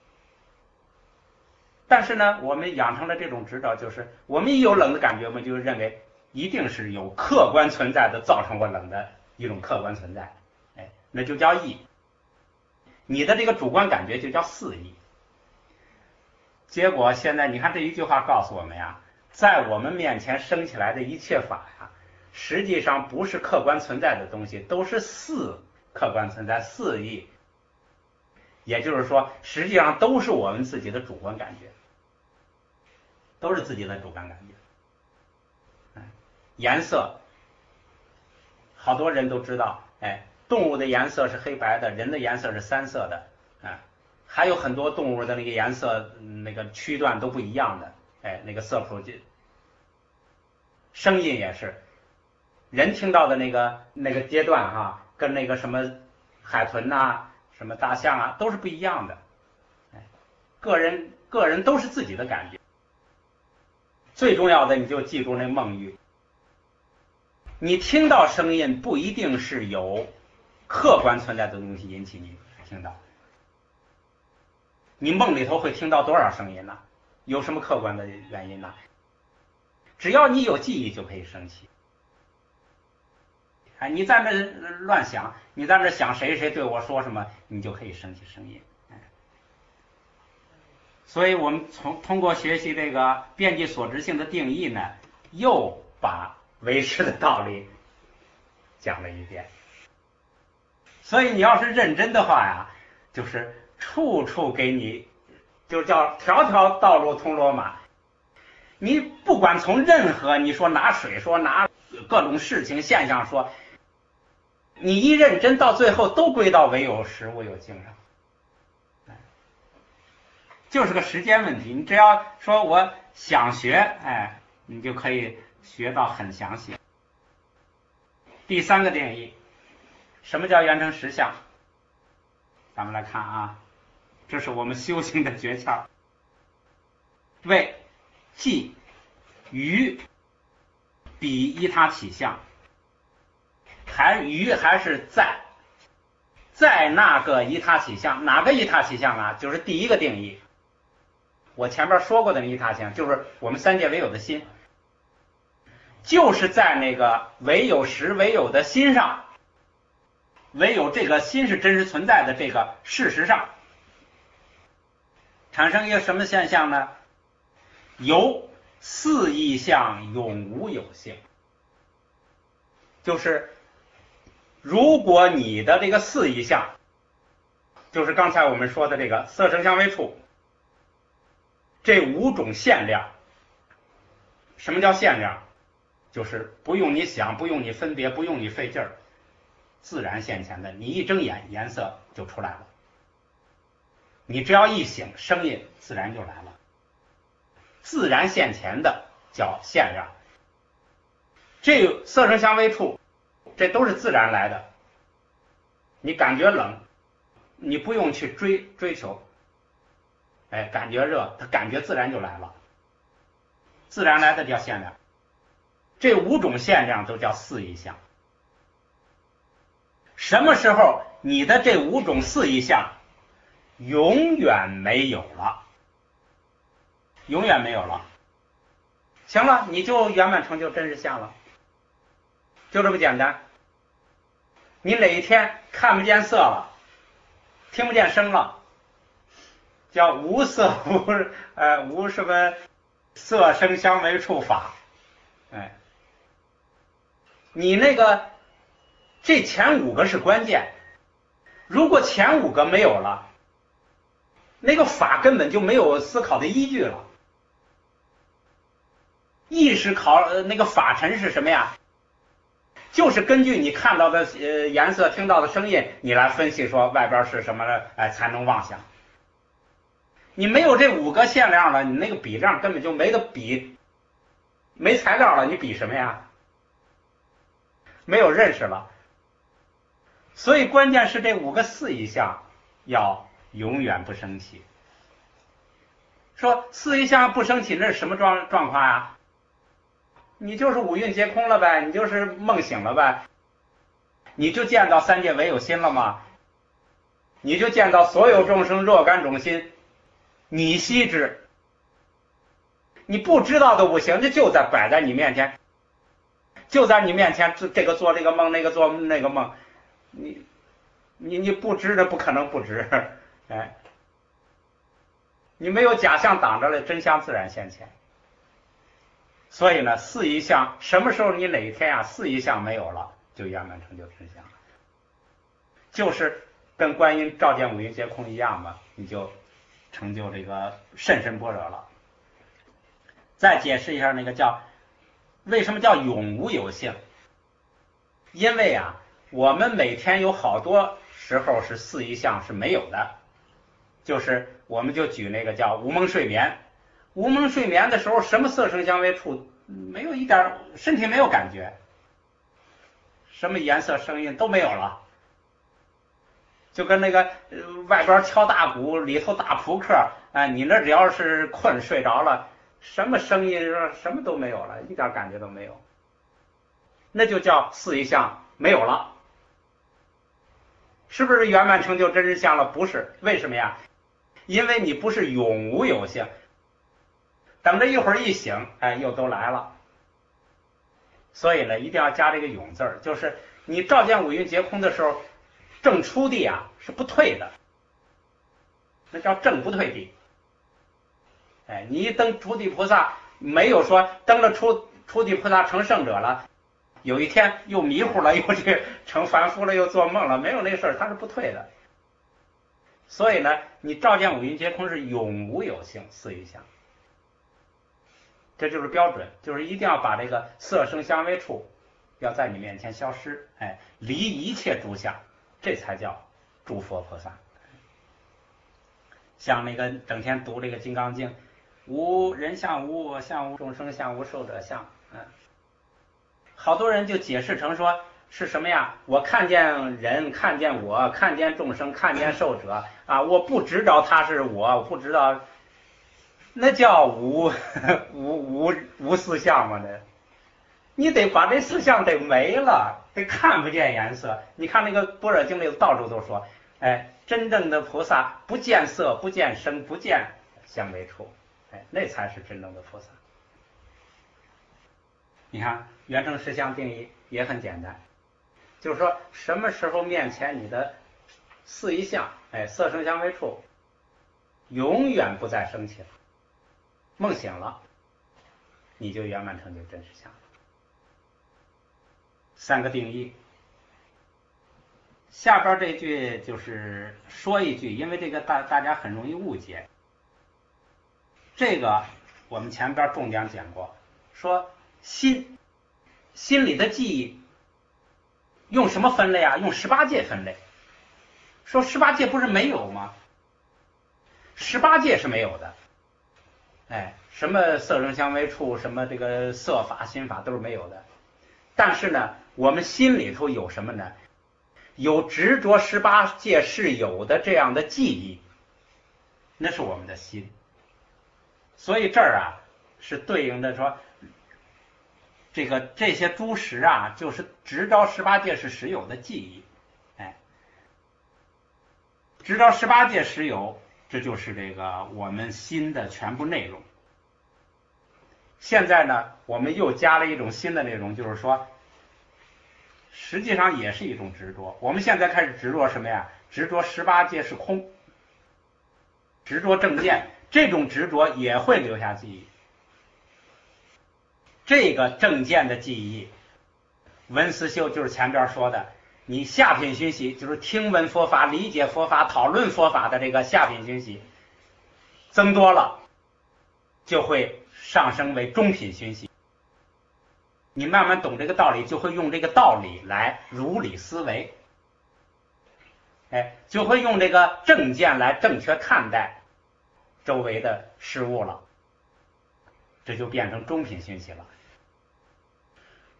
但是呢，我们养成了这种执照，就是我们一有冷的感觉，我们就认为一定是有客观存在的造成我冷的一种客观存在，哎，那就叫意。你的这个主观感觉就叫肆意。结果现在你看这一句话告诉我们呀，在我们面前生起来的一切法呀，实际上不是客观存在的东西，都是肆客观存在，肆意。也就是说，实际上都是我们自己的主观感觉，都是自己的主观感觉。颜色，好多人都知道，哎，动物的颜色是黑白的，人的颜色是三色的，还有很多动物的那个颜色那个区段都不一样的，哎，那个色谱就，声音也是，人听到的那个阶段哈，跟那个什么海豚呐、什么大象啊都是不一样的，哎，个人都是自己的感觉。最重要的你就记住那梦域，你听到声音不一定是有客观存在的东西引起你听到。你梦里头会听到多少声音呢？有什么客观的原因呢？只要你有记忆就可以升起。哎，你在那乱想，你在那想谁谁对我说什么，你就可以升起声音。所以我们通过学习这个遍计所知性的定义呢，又把唯识的道理讲了一遍。所以你要是认真的话呀，就是处处给你，就叫条条道路通罗马。你不管从任何，你说拿水说拿各种事情现象说，你一认真到最后都归到唯有实无有境上，就是个时间问题。你只要说我想学，哎，你就可以学到很详细。第三个定义，什么叫圆成实相？咱们来看啊，这是我们修行的诀窍。为即于彼依他起相，于还是在那个依他起相，哪个依他起相啊？就是第一个定义，我前面说过的依他起相，就是我们三界唯有的心，就是在那个唯有实唯有的心上，唯有这个心是真实存在的这个事实上，产生一个什么现象呢？由四意相永无有性，就是如果你的这个四意相，就是刚才我们说的这个色声香味触，这五种限量。什么叫限量？就是不用你想，不用你分别，不用你费劲儿，自然现前的，你一睁眼颜色就出来了，你只要一醒声音自然就来了，自然现前的叫限量。这色声香味触这都是自然来的，你感觉冷你不用去追求，哎，感觉热它感觉自然就来了，自然来的叫限量。这五种限量都叫四意相。什么时候你的这五种四意相永远没有了，永远没有了，行了，你就圆满成就真实相了，就这么简单。你哪一天看不见色了，听不见声了，叫无色无什么色声香味触法，哎，你那个这前五个是关键，如果前五个没有了，那个法根本就没有思考的依据了。意识那个法尘是什么呀？就是根据你看到的颜色听到的声音，你来分析说外边是什么才能妄想。你没有这五个限量了，你那个比量根本就没得比， 没材料了，你比什么呀？没有认识了。所以关键是这5个4意象要永远不生起。说4意象不生起，那是什么状况啊？你就是五蕴皆空了呗，你就是梦醒了呗，你就见到三界唯有心了吗？你就见到所有众生若干种心，你悉知。你不知道都不行，这就在摆在你面前，就在你面前，这个做这个梦，那个做那个梦，你不知的不可能不知，哎，你没有假象挡着了，真相自然现前。所以呢，4意象什么时候你哪一天啊，4意象没有了，就圆满成就真相了，就是跟观音照见五蕴皆空一样嘛，你就成就这个甚深般若了。再解释一下那个为什么叫永无有性？因为啊，我们每天有好多时候是4意象是没有的，就是我们就举那个叫无梦睡眠。无梦睡眠的时候，什么色声香味触没有一点，身体没有感觉，什么颜色声音都没有了，就跟那个外边敲大鼓里头打扑克，你那只要是困睡着了，什么声音什么都没有了，一点感觉都没有，那就叫4意象没有了。是不是圆满成就真实相了？不是，为什么呀？因为你不是永无有性，等着一会儿一醒，又都来了。所以呢，一定要加这个永字儿，就是你照见五蕴皆空的时候，正出地啊是不退的，那叫正不退地。你一登出地菩萨，没有说登了出地菩萨成圣者了，有一天又迷糊了，又去成凡夫了，又做梦了，没有那事儿，它是不退的。所以呢，你照见五蕴皆空是永无有性4意象，这就是标准，就是一定要把这个色声香味触要在你面前消失，离一切诸相，这才叫诸佛菩萨。像那个整天读这个金刚经，无人相无我相无众生相无寿者相，好多人就解释成说是什么呀？我看见人，看见我，看见众生，看见寿者啊，我不知道他是我不知道，那叫无4相嘛？这你得把这4相得没了，得看不见颜色。你看那个般若经里到处都说，真正的菩萨不见色，不见声，不见香味触，那才是真正的菩萨。你看圆成实相定义也很简单，就是说什么时候面前你的4意象，色声香味触永远不再升起了，梦醒了，你就圆满成就真实相。3个定义。下边这句就是说一句，因为这个大家很容易误解。这个我们前边重点讲过，说心里的记忆用什么分类啊？用18界分类。说18界不是没有吗？18界是没有的，什么色声香味触，什么这个色法心法都是没有的。但是呢，我们心里头有什么呢？有执着18界是有的这样的记忆，那是我们的心。所以这儿啊是对应的说，这些诸识啊，就是执着18界是实有的记忆，执着18界实有，这就是这个我们心的全部内容。现在呢，我们又加了一种新的内容，就是说实际上也是一种执着。我们现在开始执着什么呀？执着18界是空，执着正见，这种执着也会留下记忆。这个正见的记忆，闻思修就是前边说的，你下品熏习，就是听闻佛法、理解佛法、讨论佛法的这个下品熏习增多了，就会上升为中品熏习。你慢慢懂这个道理，就会用这个道理来如理思维，就会用这个正见来正确看待周围的事物了，这就变成中品熏习了。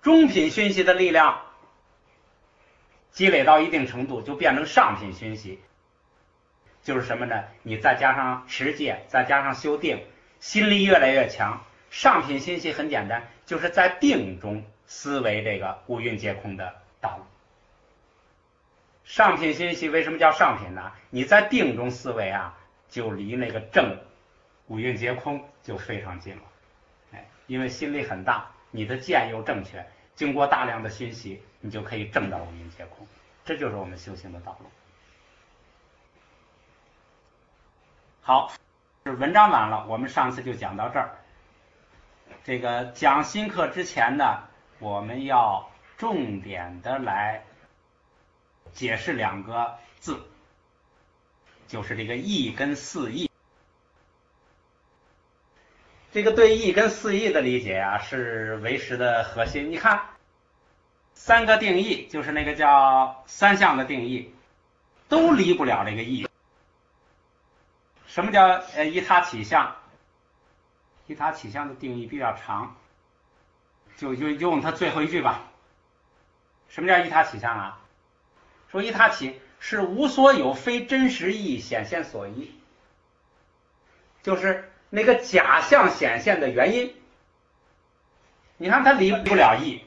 中品熏习的力量积累到一定程度，就变成上品熏习，就是什么呢？你再加上持戒，再加上修定，心力越来越强。上品熏习很简单，就是在定中思维这个五蕴皆空的道路。上品熏习为什么叫上品呢？你在定中思维啊，就离那个正五蕴皆空就非常近了。因为心力很大，你的见又正确，经过大量的熏习，你就可以证到五蕴皆空。这就是我们修行的道路。好，文章完了，我们上次就讲到这儿。这个讲新课之前呢，我们要重点的来解释两个字，就是这个义跟四义。这个对义跟四义的理解啊，是唯识的核心。你看，三个定义，就是那个叫三项的定义，都离不了这个义。什么叫依他起相？依他起相的定义比较长，就用它最后一句吧。什么叫依他起相啊？说依他起是无所有非真实义显现所依，就是那个假象显现的原因。你看它离不了义，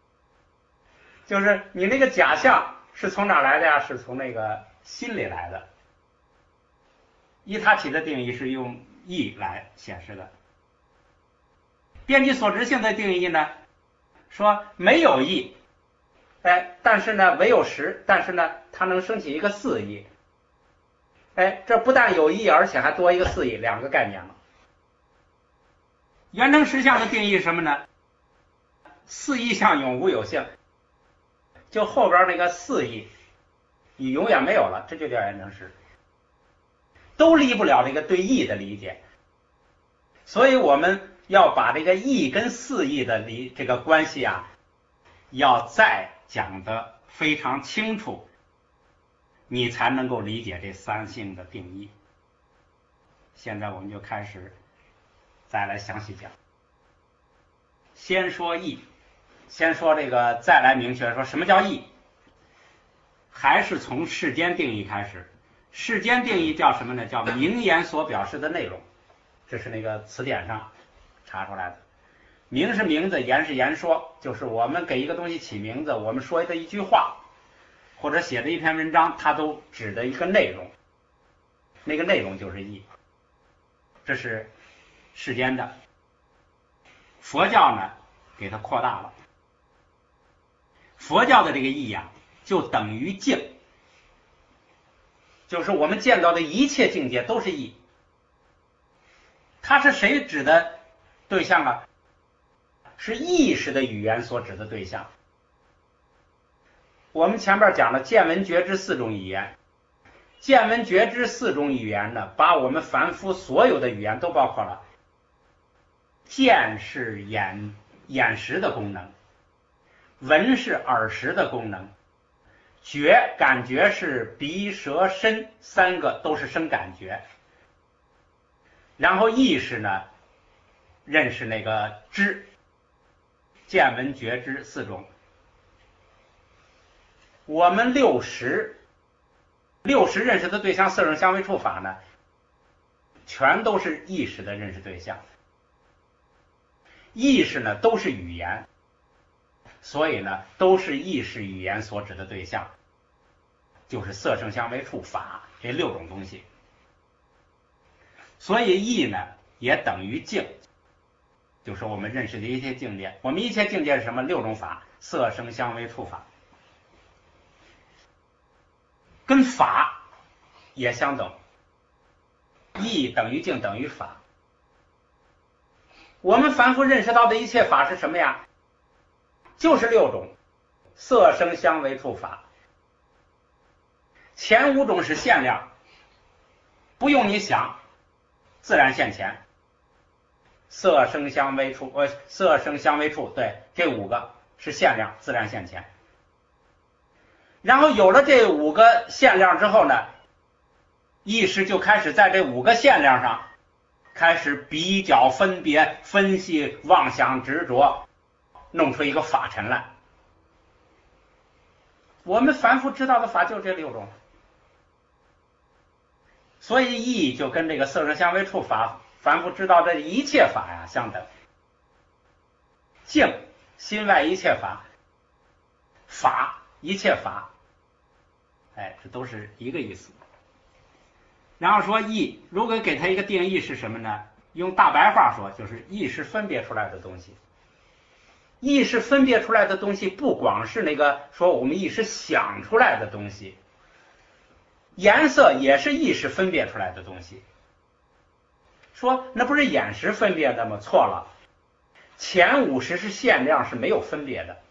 就是你那个假象是从哪来的呀？是从那个心里来的。依他起的定义是用义来显示的。边际所执性的定义呢，说没有义，但是呢唯有实，但是呢它能升起一个四义。这不但有义，而且还多一个四义，两个概念了。圆成实相的定义是什么呢？四义相永无有性，就后边那个四义你永远没有了，这就叫圆成实。都离不了这个对义的理解，所以我们要把这个义跟四义的这个关系啊，要再讲得非常清楚，你才能够理解这三性的定义。现在我们就开始再来详细讲。先说义，先说这个，再来明确说什么叫义，还是从世间定义开始。世间定义叫什么呢？叫名言所表示的内容，这是那个词典上查出来的。名是名字，言是言说，就是我们给一个东西起名字，我们说的一句话或者写的一篇文章，它都指的一个内容，那个内容就是义。这是世间的。佛教呢给它扩大了，佛教的这个义呀，就等于境，就是我们见到的一切境界都是义。它是谁指的对象啊？是意识的语言所指的对象。我们前边讲了见闻觉知四种语言，见闻觉知四种语言呢，把我们凡夫所有的语言都包括了。见是眼识的功能，闻是耳识的功能，觉感觉是鼻舌身三个都是生感觉，然后意识呢认识那个知，见闻觉知四种。我们六识认识的对象，色声香味触法呢，全都是意识的认识对象。意识呢都是语言，所以呢都是意识语言所指的对象，就是色声香味触法这六种东西。所以义呢也等于境，就是我们认识的一切境界。我们一切境界是什么？六种法，色声香味触法，跟法也相等。义等于境等于法。我们凡夫认识到的一切法是什么呀？就是六种，色声香味触法。前五种是限量，不用你想，自然现前。色声香味触，对，这五个是限量，自然现前。然后有了这五个限量之后呢，意识就开始在这五个限量上开始比较分别分析妄想执着， 弄出一个法尘来。我们凡夫知道的法就这6种，所以义就跟这个色声香味触法，凡夫知道的一切法呀相等。境心外一切法，法一切法，这都是一个意思。然后说义，如果给它一个定义是什么呢？用大白话说，就是义是分别出来的东西。义是分别出来的东西，不光是那个说我们义是想出来的东西，颜色也是义是分别出来的东西。说那不是眼识分别的吗？错了，前50是限量，是没有分别的。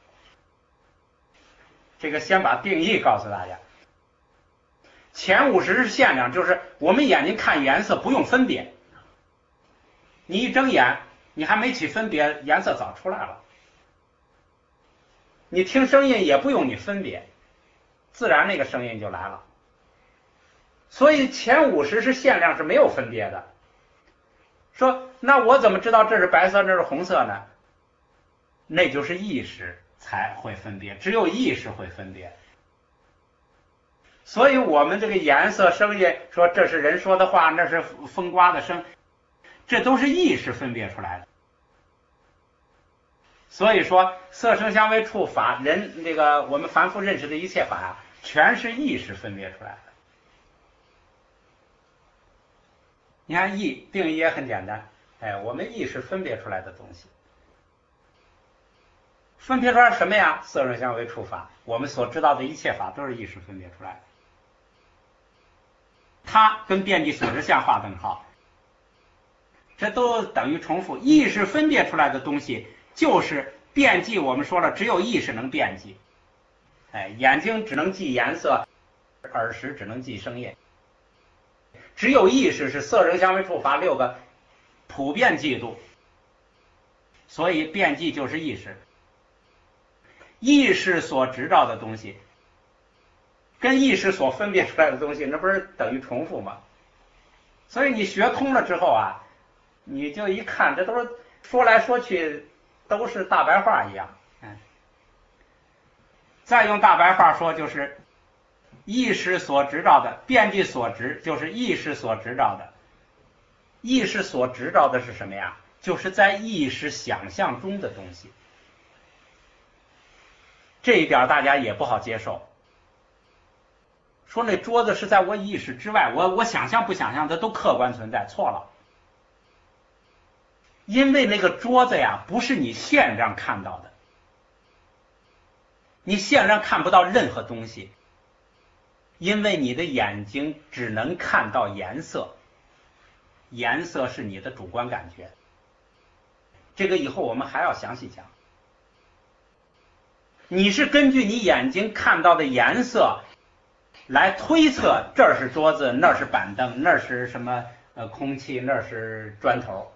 这个先把定义告诉大家，前50是限量，就是我们眼睛看颜色不用分别，你一睁眼，你还没起分别，颜色早出来了。你听声音也不用你分别，自然那个声音就来了。所以前50是限量，是没有分别的。说那我怎么知道这是白色这是红色呢？那就是意识才会分别，只有意识会分别。所以我们这个颜色声音，说这是人说的话，那是风刮的声，这都是意识分别出来的。所以说色声香味触法，人这个我们凡夫认识的一切法啊，全是意识分别出来的。你看意定义也很简单，我们意识分别出来的东西，分别出来什么呀？色声香味触法，我们所知道的一切法都是意识分别出来的。它跟遍计所知相画等号，这都等于重复。意识分别出来的东西就是遍计，我们说了，只有意识能遍计。眼睛只能记颜色，耳识只能记声音，只有意识是色声香味触法6个普遍记度，所以遍计就是意识。意识所知道的东西跟意识所分别出来的东西，那不是等于重复吗？所以你学通了之后啊，你就一看，这都是说来说去都是大白话一样。再用大白话说，就是意识所知道的，遍计所知就是意识所知道的。意识所知道的是什么呀？就是在意识想象中的东西。这一点大家也不好接受，说那桌子是在我意识之外，我想象不想象的都客观存在，错了。因为那个桌子呀，不是你线上看到的，你线上看不到任何东西，因为你的眼睛只能看到颜色，颜色是你的主观感觉。这个以后我们还要详细讲。你是根据你眼睛看到的颜色来推测，这儿是桌子，那儿是板凳，那儿是什么空气，那儿是砖头。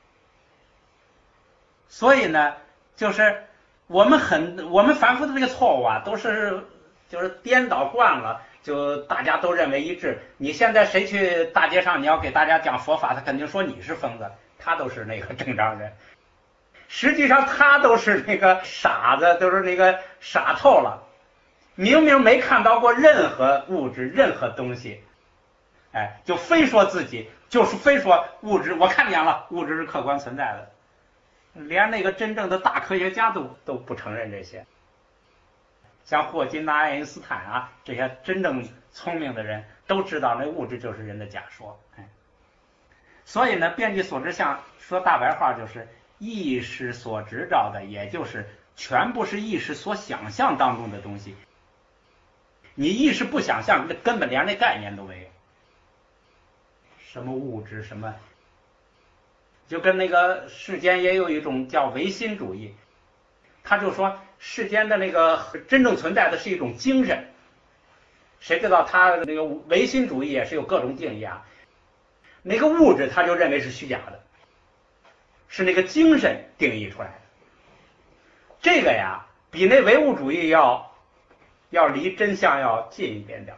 所以呢，就是我们凡夫的这个错误啊，都是就是颠倒惯了，就大家都认为一致。你现在谁去大街上，你要给大家讲佛法，他肯定说你是疯子，他都是那个正常人。实际上他都是那个傻子，都是那个傻透了，明明没看到过任何物质任何东西，就非说自己，就是非说物质，我看见了，物质是客观存在的。连那个真正的大科学家都不承认这些，像霍金呐、爱因斯坦啊，这些真正聪明的人都知道那物质就是人的假说。所以呢，遍计所知相说大白话就是意识所知道的，也就是全部是意识所想象当中的东西。你意识不想象，根本连那概念都没有。什么物质什么，就跟那个世间也有一种叫唯心主义，他就说世间的那个真正存在的是一种精神。谁知道他那个唯心主义也是有各种定义啊，那个物质他就认为是虚假的，是那个精神定义出来的。这个呀，比那唯物主义要离真相要近一点点。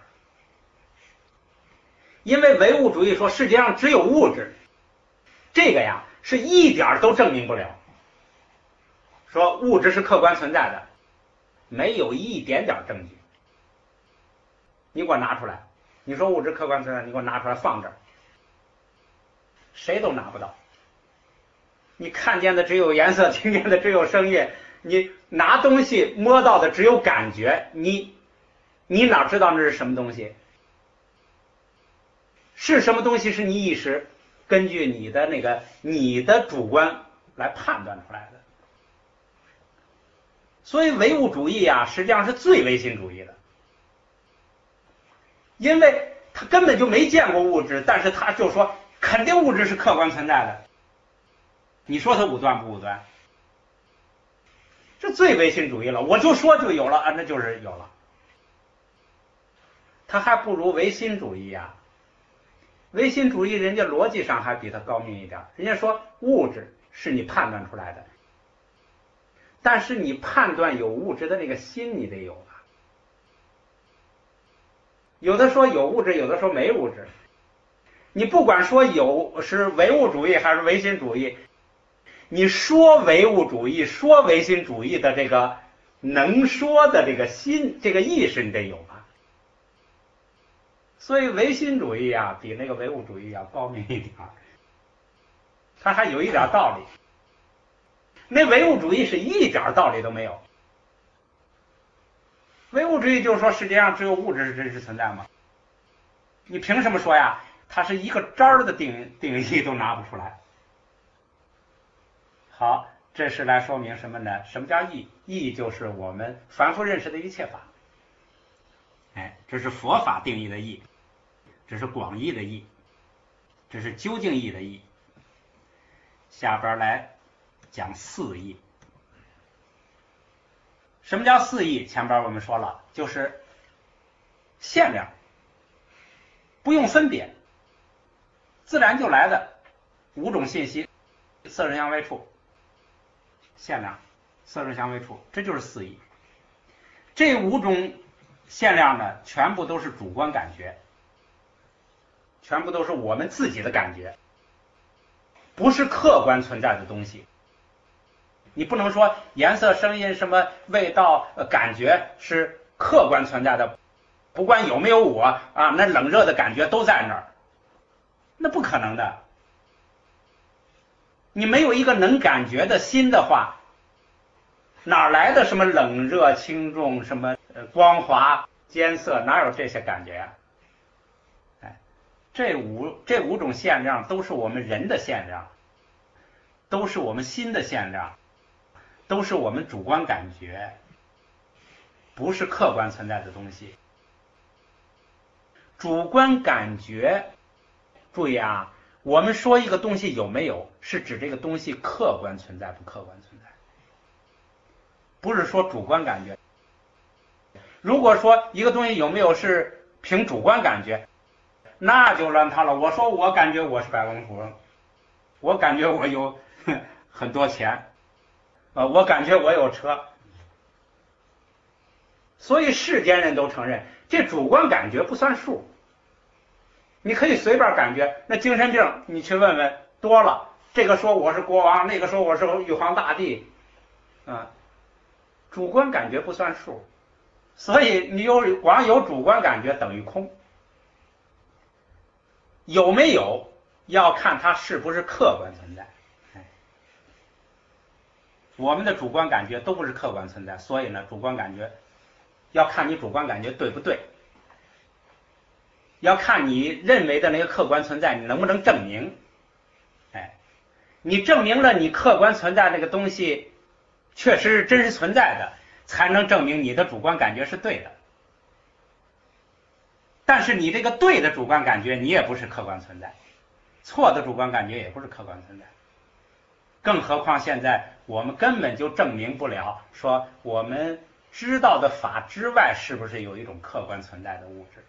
因为唯物主义说世界上只有物质，这个呀是一点都证明不了。 说物质是客观存在的，没有一点点证据。你给我拿出来，你说物质客观存在，你给我拿出来放这儿，谁都拿不到。你看见的只有颜色，听见的只有声音，你拿东西摸到的只有感觉，你哪知道那是什么东西？是什么东西是你意识根据你的主观来判断出来的。所以唯物主义啊，实际上是最唯心主义的，因为他根本就没见过物质，但是他就说肯定物质是客观存在的。你说他武断不武断？这最唯心主义了，我就说就有了啊，那就是有了。他还不如唯心主义啊。唯心主义人家逻辑上还比他高明一点，人家说物质是你判断出来的，但是你判断有物质的那个心你得有啊。有的说有物质，有的说没物质。你不管说有是唯物主义还是唯心主义，你说唯物主义说唯心主义的这个能说的这个心这个意识你得有啊。所以唯心主义啊比那个唯物主义要高明一点，它还有一点道理。那唯物主义是一点道理都没有。唯物主义就是说世界上只有物质是真实存在吗？你凭什么说呀？它是一个渣儿的定义都拿不出来。好，这是来说明什么呢？什么叫义？义就是我们凡夫认识的一切法。这是佛法定义的义，这是广义的义，这是究竟义的义。下边来讲四义。什么叫四义？前边我们说了，就是限量，不用分别，自然就来的五种信息：色声香味触。限量，色声香味触，这就是四义。这五种限量呢，全部都是主观感觉，全部都是我们自己的感觉，不是客观存在的东西。你不能说颜色、声音、什么味道、感觉是客观存在的，不管有没有我啊，那冷热的感觉都在那儿，那不可能的。你没有一个能感觉的心的话，哪来的什么冷热轻重，什么光滑艰涩，哪有这些感觉啊？这五种限量都是我们人的限量，都是我们心的限量，都是我们主观感觉，不是客观存在的东西。主观感觉，注意啊，我们说一个东西有没有，是指这个东西客观存在不客观存在，不是说主观感觉。如果说一个东西有没有是凭主观感觉，那就乱套了。我说我感觉我是百万富翁，我感觉我有很多钱，我感觉我有车，所以世间人都承认这主观感觉不算数。你可以随便感觉，那精神病你去问问多了，这个说我是国王，那个说我是玉皇大帝，主观感觉不算数，所以你光有主观感觉等于空。有没有要看它是不是客观存在。我们的主观感觉都不是客观存在，所以呢，主观感觉要看你主观感觉对不对，要看你认为的那个客观存在你能不能证明。你证明了你客观存在那个东西确实是真实存在的，才能证明你的主观感觉是对的。但是你这个对的主观感觉你也不是客观存在，错的主观感觉也不是客观存在。更何况现在我们根本就证明不了说我们知道的法之外是不是有一种客观存在的物质。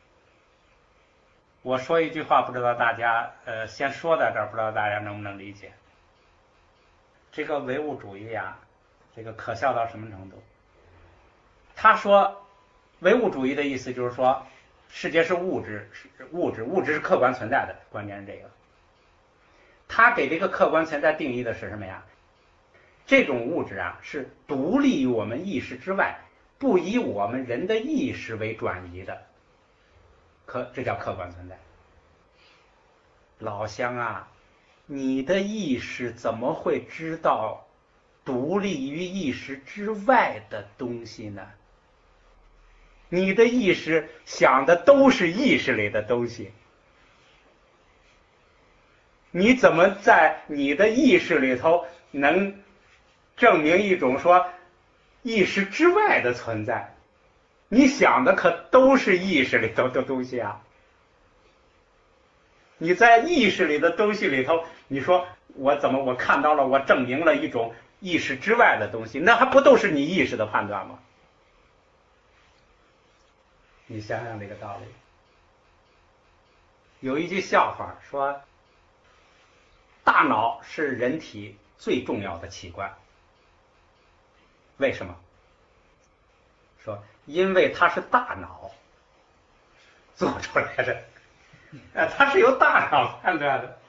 我说一句话，不知道大家先说到这儿，不知道大家能不能理解。这个唯物主义啊，这个可笑到什么程度？他说唯物主义的意思就是说世界是物质是客观存在的，关键是这个。他给这个客观存在定义的是什么呀？ 这种物质啊是独立于我们意识之外，不以我们人的意识为转移的，这叫客观存在。老乡啊，你的意识怎么会知道独立于意识之外的东西呢？你的意识想的都是意识里的东西，你怎么在你的意识里头能证明一种说意识之外的存在？你想的可都是意识里头的东西啊！你在意识里的东西里头，你说我看到了，我证明了一种意识之外的东西，那还不都是你意识的判断吗？你想想这个道理。有一句笑话说，大脑是人体最重要的器官。为什么？说因为它是大脑做出来的，它是由大脑判断的。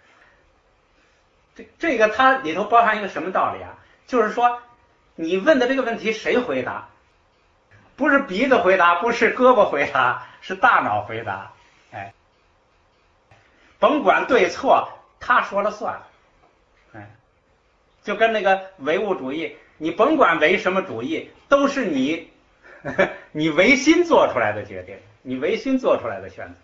这个它里头包含一个什么道理啊？就是说，你问的这个问题谁回答？不是鼻子回答，不是胳膊回答，是大脑回答。哎，甭管对错，他说了算。哎，就跟那个唯物主义，你甭管唯什么主义，都是你唯心做出来的决定，你唯心做出来的选择。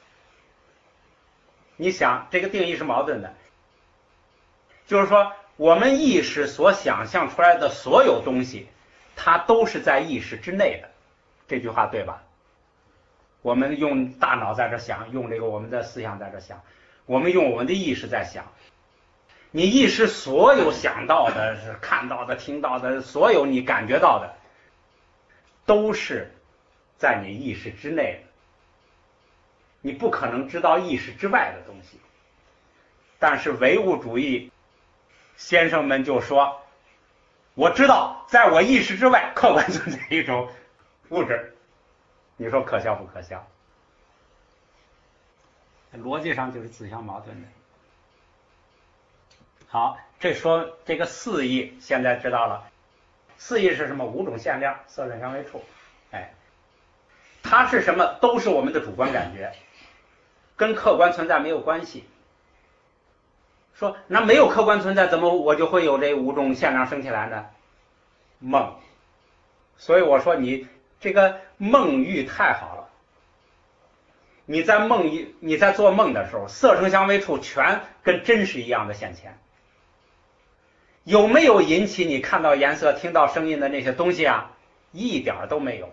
你想，这个定义是矛盾的，就是说，我们意识所想象出来的所有东西，它都是在意识之内的，这句话对吧？我们用大脑在这想，用这个我们的思想在这想，我们用我们的意识在想。你意识所有想到的、是看到的、听到的，所有你感觉到的，都是在你意识之内的。你不可能知道意识之外的东西。但是唯物主义先生们就说，我知道在我意识之外客观存在一种物质，你说可笑不可笑？逻辑上就是自相矛盾的。好，这说这个四意现在知道了。四意是什么？五种现量，色声香味触。哎，它是什么？都是我们的主观感觉，跟客观存在没有关系。说那没有客观存在，怎么我就会有这五种现量升起来呢？梦。所以我说你这个梦域太好了。你在做梦的时候，色声香味触全跟真实一样的现前。有没有引起你看到颜色、听到声音的那些东西啊？一点都没有。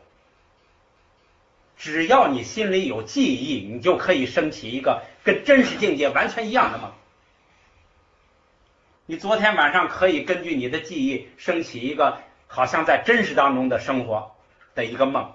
只要你心里有记忆，你就可以升起一个跟真实境界完全一样的梦。你昨天晚上可以根据你的记忆升起一个好像在真实当中的生活的一个梦。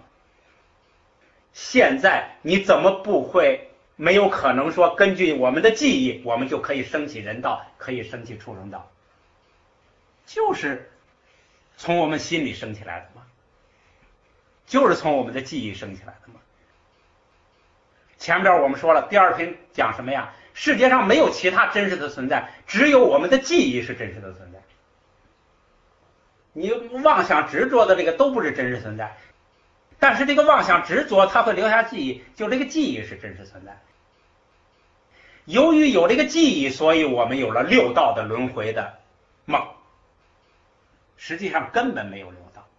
现在你怎么不会没有可能说根据我们的记忆，我们就可以升起人道，可以升起畜生道？就是从我们心里升起来的嘛，就是从我们的记忆升起来的嘛。前边我们说了，第二篇讲什么呀？世界上没有其他真实的存在，只有我们的记忆是真实的存在。你妄想执着的这个都不是真实存在，但是这个妄想执着它会留下记忆，就这个记忆是真实存在。由于有这个记忆，所以我们有了六道的轮回的梦，实际上根本没有六道。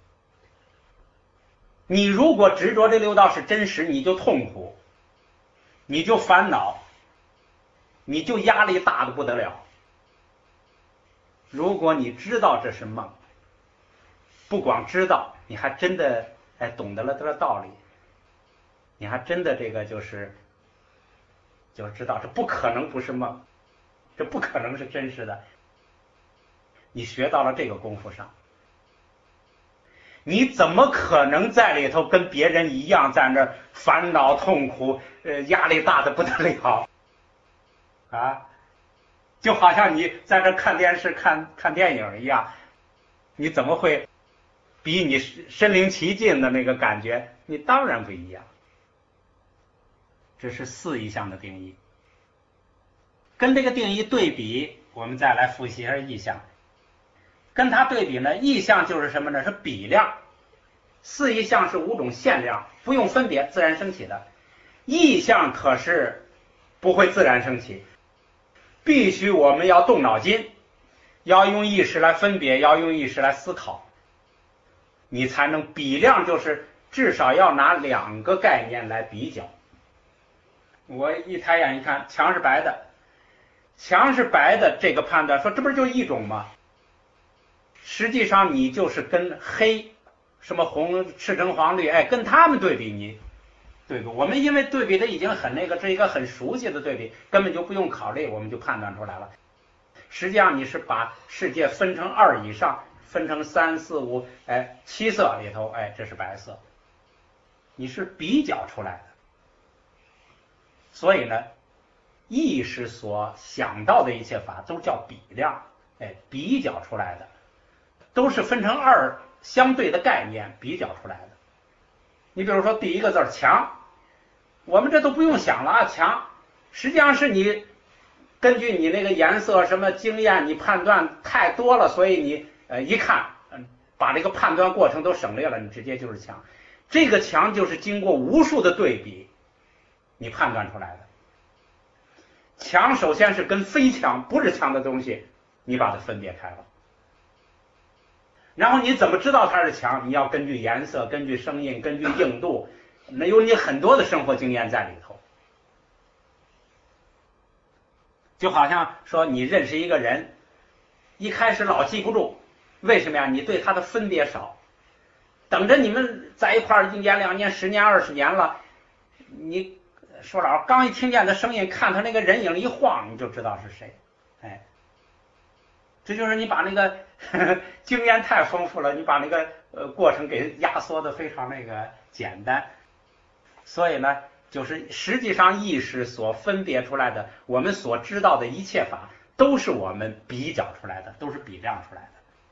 你如果执着这六道是真实，你就痛苦，你就烦恼，你就压力大的不得了。如果你知道这是梦，不光知道，你还真的懂得了这个道理，你还真的这个就是知道这不可能不是梦，这不可能是真实的。你学到了这个功夫上，你怎么可能在里头跟别人一样在那儿烦恼痛苦，压力大的不得了啊？就好像你在这看电视看电影一样，你怎么会比你身临其境的那个感觉，你当然不一样。这是四意象的定义。跟这个定义对比，我们再来复习一下意象。 跟它对比呢，异象就是什么呢？是比量。四异象是五种现量，不用分别自然升起的。异象可是不会自然升起，必须我们要动脑筋，要用意识来分别，要用意识来思考，你才能比量，就是至少要拿两个概念来比较。我一抬眼一看，墙是白的，墙是白的，这个判断说这不是就一种吗？实际上你就是跟黑什么红赤橙黄绿，跟他们对比，你对比，我们因为对比的已经很那个，这一个很熟悉的对比，根本就不用考虑，我们就判断出来了。实际上你是把世界分成二以上，分成3、4、5、7色里头，这是白色，你是比较出来的。所以呢，意识所想到的一切法都叫比量，比较出来的，都是分成二相对的概念比较出来的。你比如说第一个字强，我们这都不用想了啊，强实际上是你根据你那个颜色什么经验，你判断太多了，所以你一看，把这个判断过程都省略了，你直接就是强。这个强就是经过无数的对比你判断出来的。强首先是跟非强不是强的东西你把它分别开了，然后你怎么知道它是强？你要根据颜色，根据声音，根据硬度，那有你很多的生活经验在里头。就好像说你认识一个人，一开始老记不住，为什么呀？你对他的分别少，等着你们在一块儿1年、2年、10年、20年了，你说老实刚一听见他声音，看他那个人影一晃，你就知道是谁。这就是你把那个经验太丰富了，你把那个过程给压缩的非常那个简单。所以呢，就是实际上意识所分别出来的，我们所知道的一切法，都是我们比较出来的，都是比量出来的。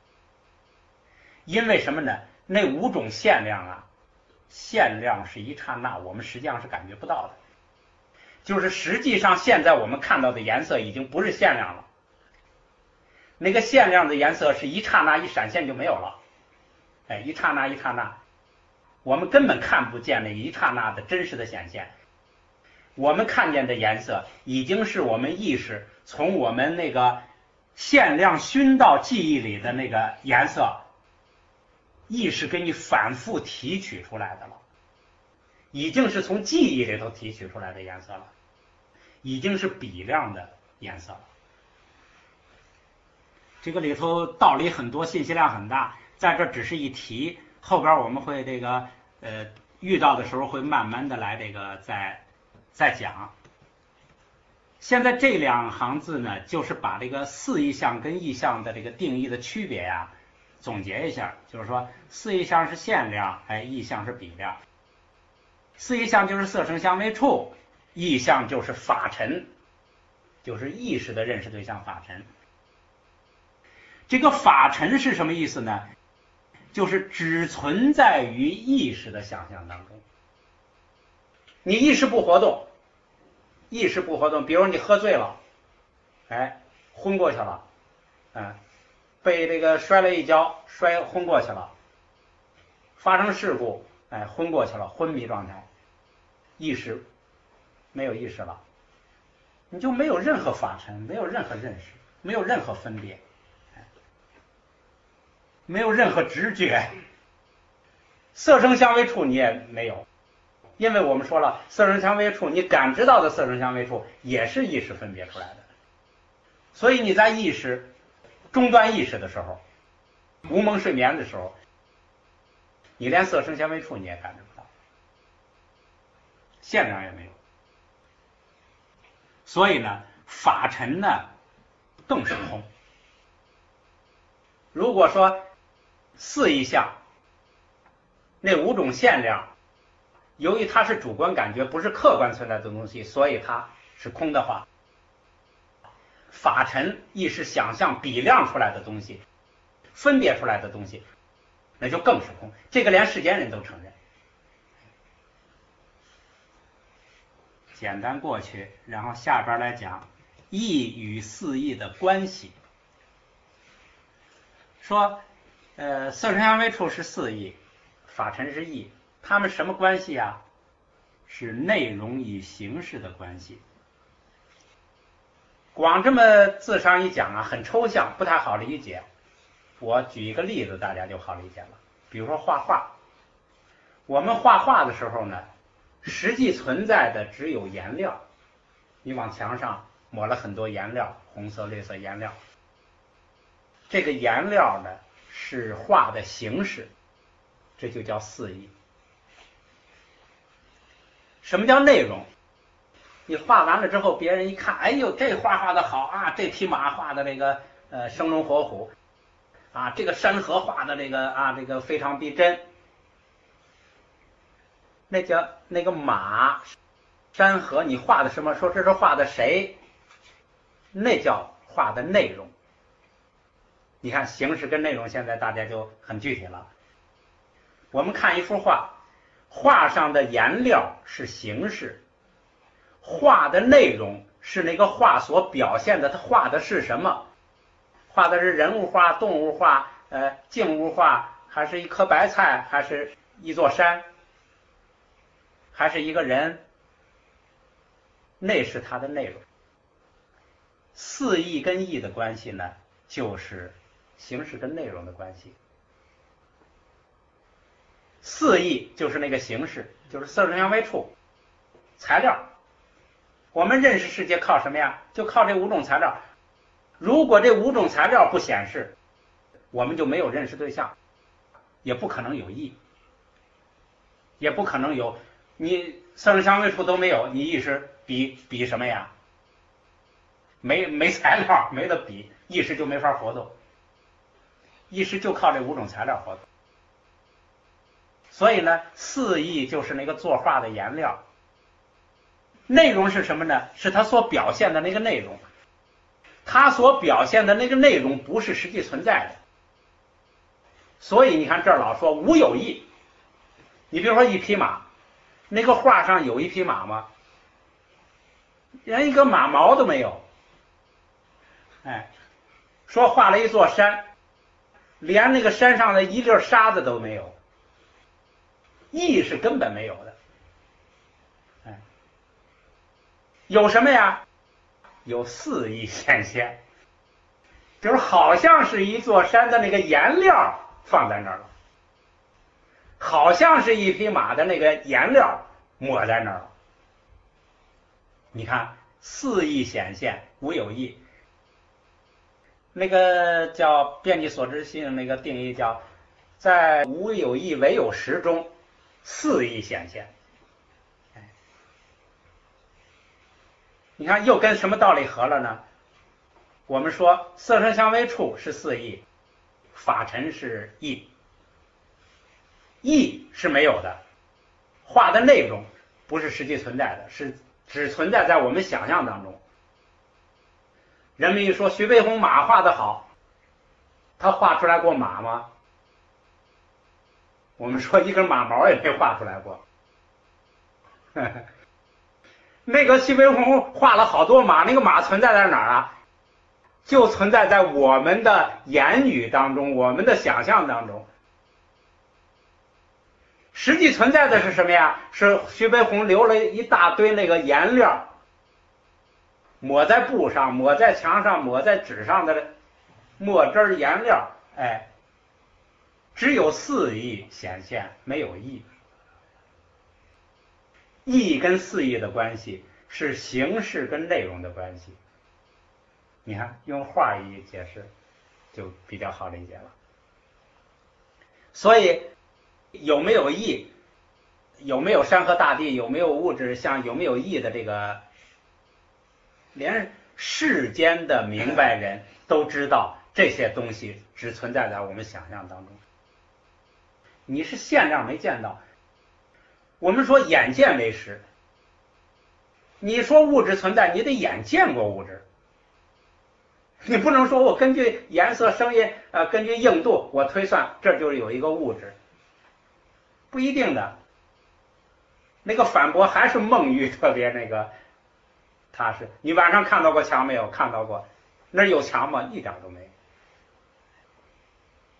因为什么呢？那5种现量啊，现量是一刹那，我们实际上是感觉不到的。就是实际上现在我们看到的颜色已经不是现量了，那个现量的颜色是一刹那一闪现就没有了，一刹那一刹那，我们根本看不见那一刹那的真实的显现。我们看见的颜色已经是我们意识从我们那个现量熏到记忆里的那个颜色，意识给你反复提取出来的了，已经是从记忆里头提取出来的颜色了，已经是比量的颜色了。这个里头道理很多，信息量很大，在这只是一提，后边我们会这个遇到的时候会慢慢的来这个再讲。现在这2行字呢，就是把这个四异象跟异象的这个定义的区别呀总结一下，就是说四异象是现量，异象是比量。四异象就是色声香味触，异象就是法尘，就是意识的认识对象法尘。这个法尘是什么意思呢？就是只存在于意识的想象当中。你意识不活动，意识不活动，比如你喝醉了，昏过去了，被这个摔了一跤，昏过去了，发生事故，昏过去了，昏迷状态，意识没有意识了，你就没有任何法尘，没有任何认识，没有任何分别，没有任何直觉，色声香味触你也没有，因为我们说了，色声香味触你感知到的色声香味触也是意识分别出来的，所以你在意识中断意识的时候，无梦睡眠的时候，你连色声香味触你也感知不到，现量也没有。所以呢，法尘呢更是空。如果说四异象那5种现量，由于它是主观感觉，不是客观存在的东西，所以它是空的话，法尘亦是想象比量出来的东西，分别出来的东西，那就更是空。这个连世间人都承认。简单过去，然后下边来讲意与四意的关系。 说，色声香味触是四义，法尘是义，它们什么关系啊？是内容与形式的关系。光这么字上一讲啊，很抽象，不太好理解。我举一个例子，大家就好理解了。比如说画画，我们画画的时候呢，实际存在的只有颜料。你往墙上抹了很多颜料，红色、绿色颜料，这个颜料呢是画的形式，这就叫四义。什么叫内容？你画完了之后，别人一看，哎呦，这画的好啊，这匹马画的这个生龙活虎啊，这个山河画的这个非常逼真。那叫那个马山河，你画的什么？说这是画的谁？那叫画的内容。你看形式跟内容，现在大家就很具体了。我们看一幅画，画上的颜料是形式，画的内容是那个画所表现的，它画的是什么？画的是人物画、动物画、静物画，还是一颗白菜，还是一座山，还是一个人？那是它的内容。四义跟义的关系呢，就是形式跟内容的关系。四义就是那个形式，就是色声香味触材料。我们认识世界靠什么呀？就靠这五种材料。如果这五种材料不显示，我们就没有认识对象，也不可能有义，也不可能有你色声香味触都没有，你意识比什么呀？没材料，没得比，意识就没法活动，意识就靠这五种材料活动。所以呢，四义就是那个作画的颜料。内容是什么呢？是它所表现的那个内容。它所表现的那个内容不是实际存在的。所以你看这儿老说无有义。你比如说一匹马，那个画上有一匹马吗？连一个马毛都没有。说画了一座山，连那个山上的一粒沙子都没有。义是根本没有的。有什么呀？有四义显现，就是好像是一座山的那个颜料放在那儿了，好像是一匹马的那个颜料抹在那儿了。你看四义显现，无有义。那个叫遍计所知性那个定义叫，在无有义唯有实中，四义显现。你看又跟什么道理合了呢？我们说色声香味触是四义，法尘是义。义是没有的，画的内容不是实际存在的，是只存在在我们想象当中。人们一说徐悲鸿马画得好，他画出来过马吗？我们说一根马毛也没画出来过。那个徐悲鸿画了好多马，那个马存在在哪儿啊？就存在在我们的言语当中，我们的想象当中。实际存在的是什么呀？是徐悲鸿留了一大堆那个颜料，抹在布上，抹在墙上，抹在纸上的墨汁颜料。只有四义显现，没有义。义跟四义的关系是形式跟内容的关系。你看用画义解释就比较好理解了。所以有没有义，有没有山河大地，有没有物质，像有没有义的这个，连世间的明白人都知道这些东西只存在在我们想象当中，你是限量没见到。我们说眼见为实，你说物质存在，你得眼见过物质。你不能说我根据颜色、声音，根据硬度，我推算这就是有一个物质，不一定的。那个反驳还是孟玉特别那个踏实。你晚上看到过墙没有？看到过。那有墙吗？一点都没有。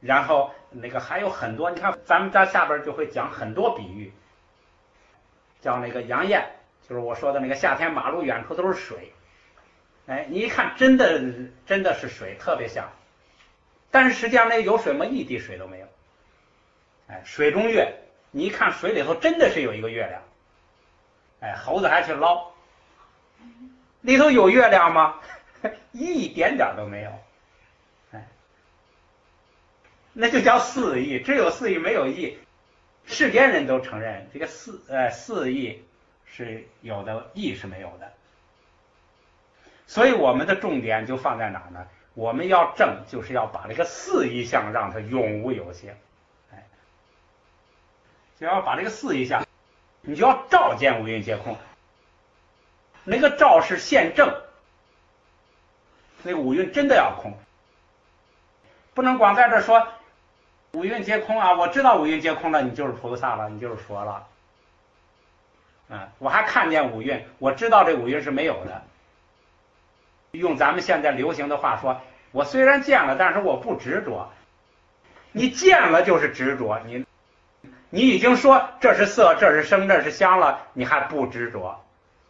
然后那个还有很多，你看咱们这下边就会讲很多比喻，叫那个阳焰，就是我说的那个夏天马路远处都是水，哎，你一看真的是水，特别像，但是实际上那有水吗？一滴水都没有。哎，水中月，你一看水里头真的是有一个月亮，哎，猴子还去捞，里头有月亮吗？一点点都没有。哎，那就叫四义，只有四义没有义。世间人都承认这个四义是有的，义是没有的。所以我们的重点就放在哪呢？我们要证，就是要把这个四义相让它永无有性。哎，就要把这个四义相，你就要照见五蕴皆空。那个照是现证，那个五蕴真的要空，不能光在这说五蕴皆空啊！我知道五蕴皆空了，你就是菩萨了，你就是佛了。我还看见五蕴，我知道这五蕴是没有的。用咱们现在流行的话说，我虽然见了，但是我不执着。你见了就是执着，你已经说这是色，这是声，这是香了，你还不执着。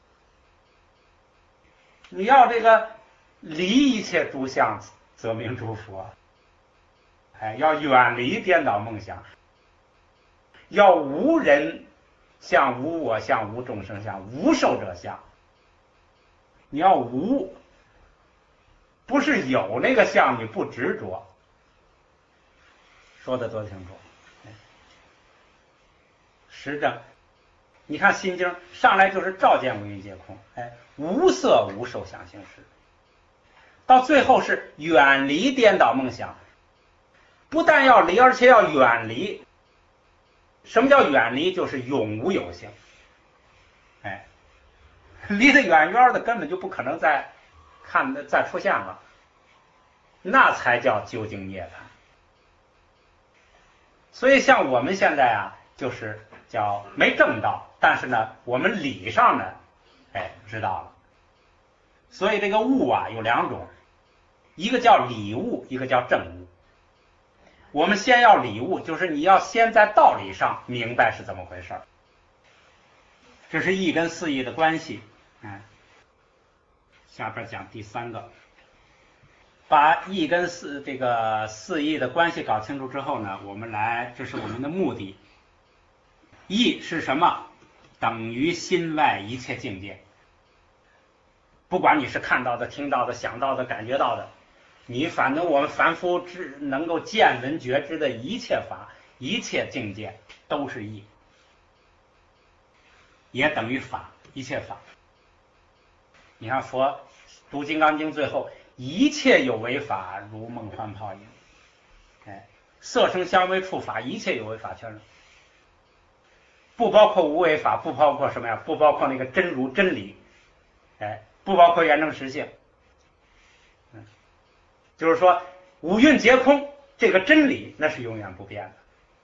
你要这个离一切诸相，则名诸佛。哎，要远离颠倒梦想，要无人相、无我相、无众生相、无寿者相。你要无，不是有那个相你不执着。说的多清楚。实证，你看心经上来就是照见五蕴皆空，哎，无色无受想行识，到最后是远离颠倒梦想。不但要离，而且要远离。什么叫远离？就是永无有性。哎，离得远远的，根本就不可能再出现了，那才叫究竟涅槃。所以像我们现在啊，就是叫没证到，但是呢，我们理上呢，哎，知道了。所以这个悟啊有两种，一个叫理悟，一个叫证悟。我们先要理悟，就是你要先在道理上明白是怎么回事。这是义跟四义的关系。下边讲第三个，把义跟四义的关系搞清楚之后呢，我们来，这是我们的目的。义是什么？等于心外一切境界。不管你是看到的、听到的、想到的、感觉到的，你反正我们凡夫能够见闻觉知的一切法、一切境界都是义，也等于法，一切法。你看佛读《金刚经》最后，一切有为法如梦幻泡影。哎，色声香味触法，一切有为法全是，不包括无为法，不包括什么呀？不包括那个真如真理，哎，不包括圆正实性。就是说五蕴皆空这个真理那是永远不变的。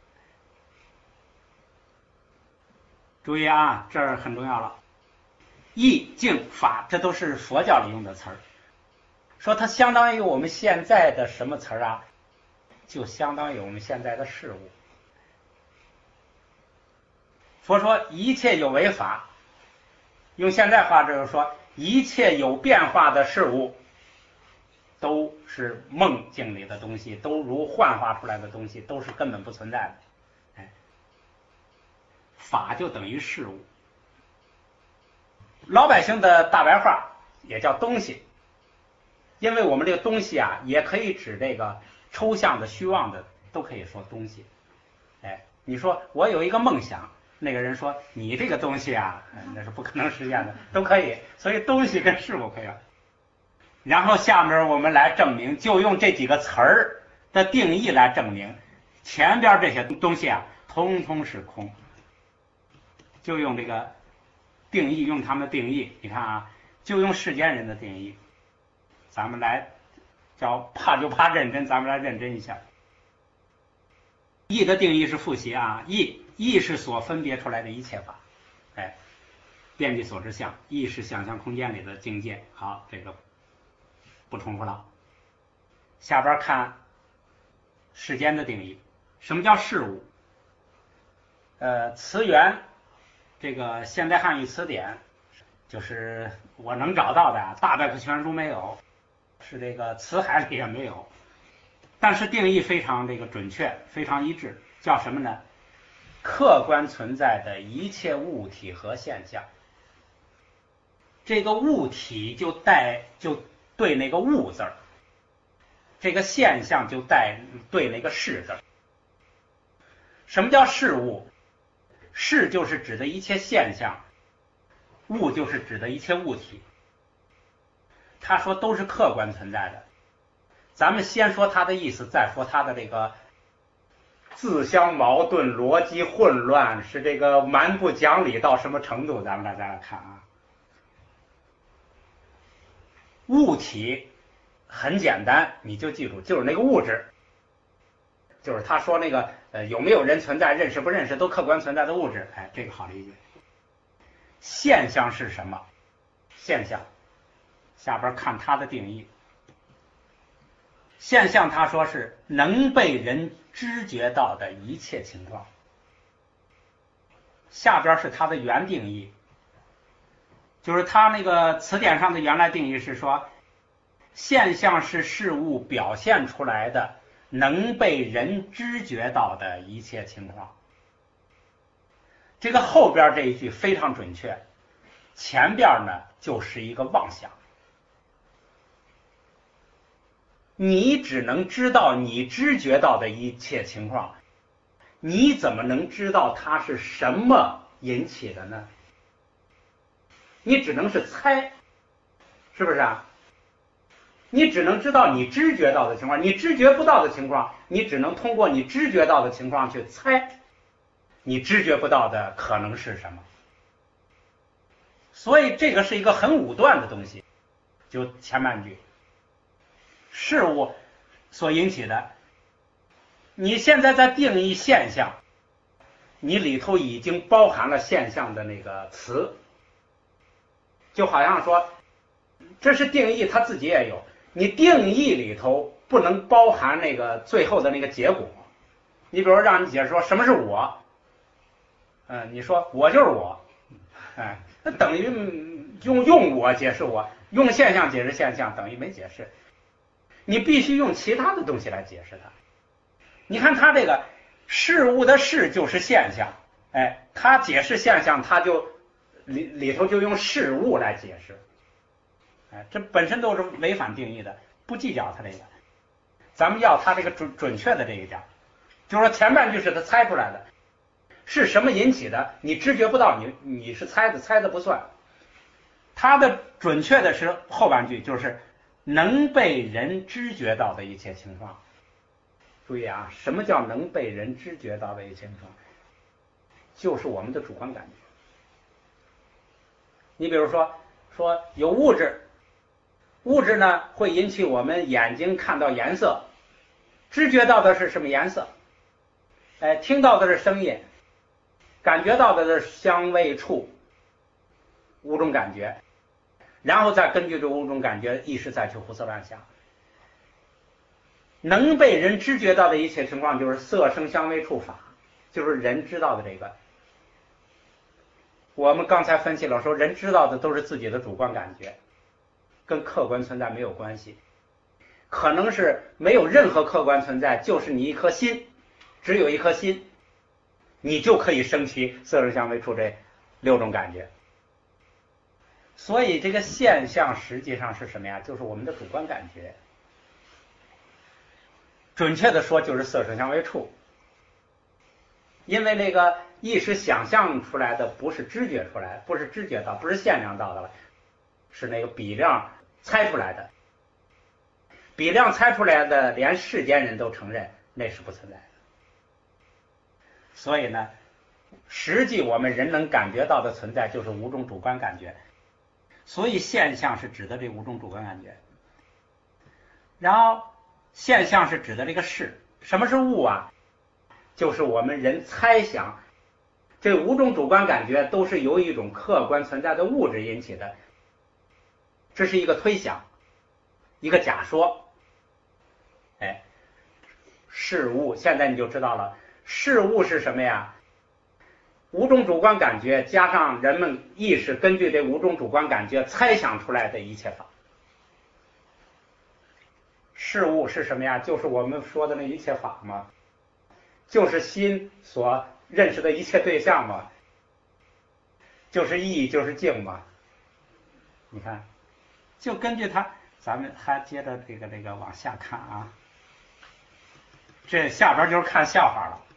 注意啊，这儿很重要了。义、净、法，这都是佛教里用的词儿。说它相当于我们现在的什么词儿啊？就相当于我们现在的事物。佛说一切有为法，用现代话就是说一切有变化的事物都是梦境里的东西，都如幻化出来的东西，都是根本不存在的。哎，法就等于事物。老百姓的大白话也叫东西，因为我们这个东西啊，也可以指这个抽象的、虚妄的，都可以说东西。哎，你说我有一个梦想，那个人说你这个东西啊，那是不可能实现的，都可以。所以东西跟事物可以。然后下面我们来证明，就用这几个词儿的定义来证明，前边这些东西啊，通通是空。就用这个定义，用他们的定义，你看啊，就用世间人的定义，咱们来叫怕就怕认真，咱们来认真一下。义的定义是复习啊，义是所分别出来的一切法，哎，遍地所知相，义是想象空间里的境界。好，这个不重复了。下边看世间的定义。什么叫事物？词源，这个现代汉语词典，就是我能找到的大百科全书没有，是这个词海里也没有，但是定义非常这个准确，非常一致，叫什么呢？客观存在的一切物体和现象。这个物体就对那个物字儿，这个现象就对那个事字儿。什么叫事物？事就是指的一切现象，物就是指的一切物体。他说都是客观存在的。咱们先说他的意思，再说他的这个自相矛盾、逻辑混乱，是这个蛮不讲理到什么程度？咱们大家来看啊。物体很简单，你就记住，就是那个物质，就是他说那个有没有人存在，认识不认识，都客观存在的物质。哎，这个好理解。现象是什么？现象，下边看它的定义。现象他说是能被人知觉到的一切情况。下边是它的原定义，就是他那个词典上的原来定义是说，现象是事物表现出来的能被人知觉到的一切情况。这个后边这一句非常准确，前边呢就是一个妄想。你只能知道你知觉到的一切情况，你怎么能知道它是什么引起的呢？你只能是猜，是不是啊？你只能知道你知觉到的情况，你知觉不到的情况，你只能通过你知觉到的情况去猜，你知觉不到的可能是什么。所以这个是一个很武断的东西。就前半句，事物所引起的，你现在在定义现象，你里头已经包含了现象的那个词，就好像说这是定义，它自己也有，你定义里头不能包含那个最后的那个结果。你比如让你解释说什么是我，你说我就是我，那等于用我解释我，用现象解释现象，等于没解释。你必须用其他的东西来解释它。你看他这个事物的事就是现象，他解释现象，他就里头就用事物来解释，这本身都是违反定义的，不计较他这个。咱们要他这个准确的这一点，就是说前半句是他猜出来的，是什么引起的，你知觉不到，你是猜的不算。他的准确的是后半句，就是能被人知觉到的一切情况。注意啊，什么叫能被人知觉到的一切情况？就是我们的主观感觉。你比如说有物质，物质呢会引起我们眼睛看到颜色，知觉到的是什么颜色？听到的是声音，感觉到的是香味触，五种感觉，然后再根据这五种感觉意识再去胡思乱想。能被人知觉到的一切情况就是色声香味触法，就是人知道的这个。我们刚才分析了说，人知道的都是自己的主观感觉，跟客观存在没有关系。可能是没有任何客观存在，就是你一颗心，只有一颗心，你就可以升起色声香味触这六种感觉。所以这个现象实际上是什么呀？就是我们的主观感觉。准确的说就是色声香味触，因为那个意识想象出来的不是知觉出来，不是知觉到，不是现量到的了，是那个比量猜出来的。比量猜出来的连世间人都承认那是不存在的。所以呢，实际我们人能感觉到的存在就是五种主观感觉，所以现象是指的这五种主观感觉。然后现象是指的这个事。什么是物啊？就是我们人猜想，这五种主观感觉都是由一种客观存在的物质引起的，这是一个推想，一个假说。 事物，现在你就知道了，事物是什么呀？五种主观感觉加上人们意识根据这五种主观感觉猜想出来的一切法。事物是什么呀？就是我们说的那一切法嘛，就是心所认识的一切对象嘛，就是意，就是境嘛。你看，就根据它，咱们还接着这个往下看啊。这下边就是看笑话了。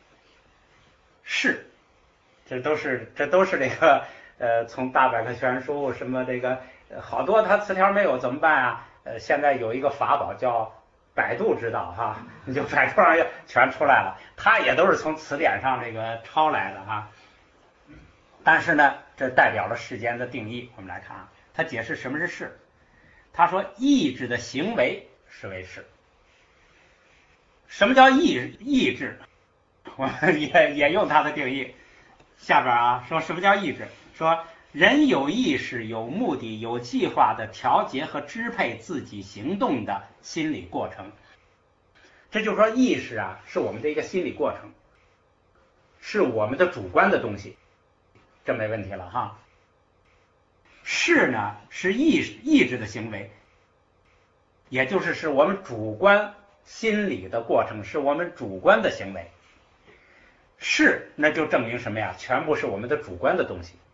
是，这都是这个从大百科全书什么这个好多它词条没有怎么办啊？现在有一个法宝叫百度知道哈，你就百度上全出来了，它也都是从词典上这个抄来的哈。但是呢，这代表了世间的定义。我们来看啊，他解释什么是事。他说，意志的行为是为事。什么叫意志？我们也用它的定义。下边啊，说什么叫意志？说人有意识、有目的、有计划的调节和支配自己行动的心理过程。这就是说，意识啊，是我们的一个心理过程，是我们的主观的东西，这没问题了哈。事呢，是意志的行为，也就是是我们主观心理的过程，是我们主观的行为。是，那就证明什么呀？全部是我们的主观的东西。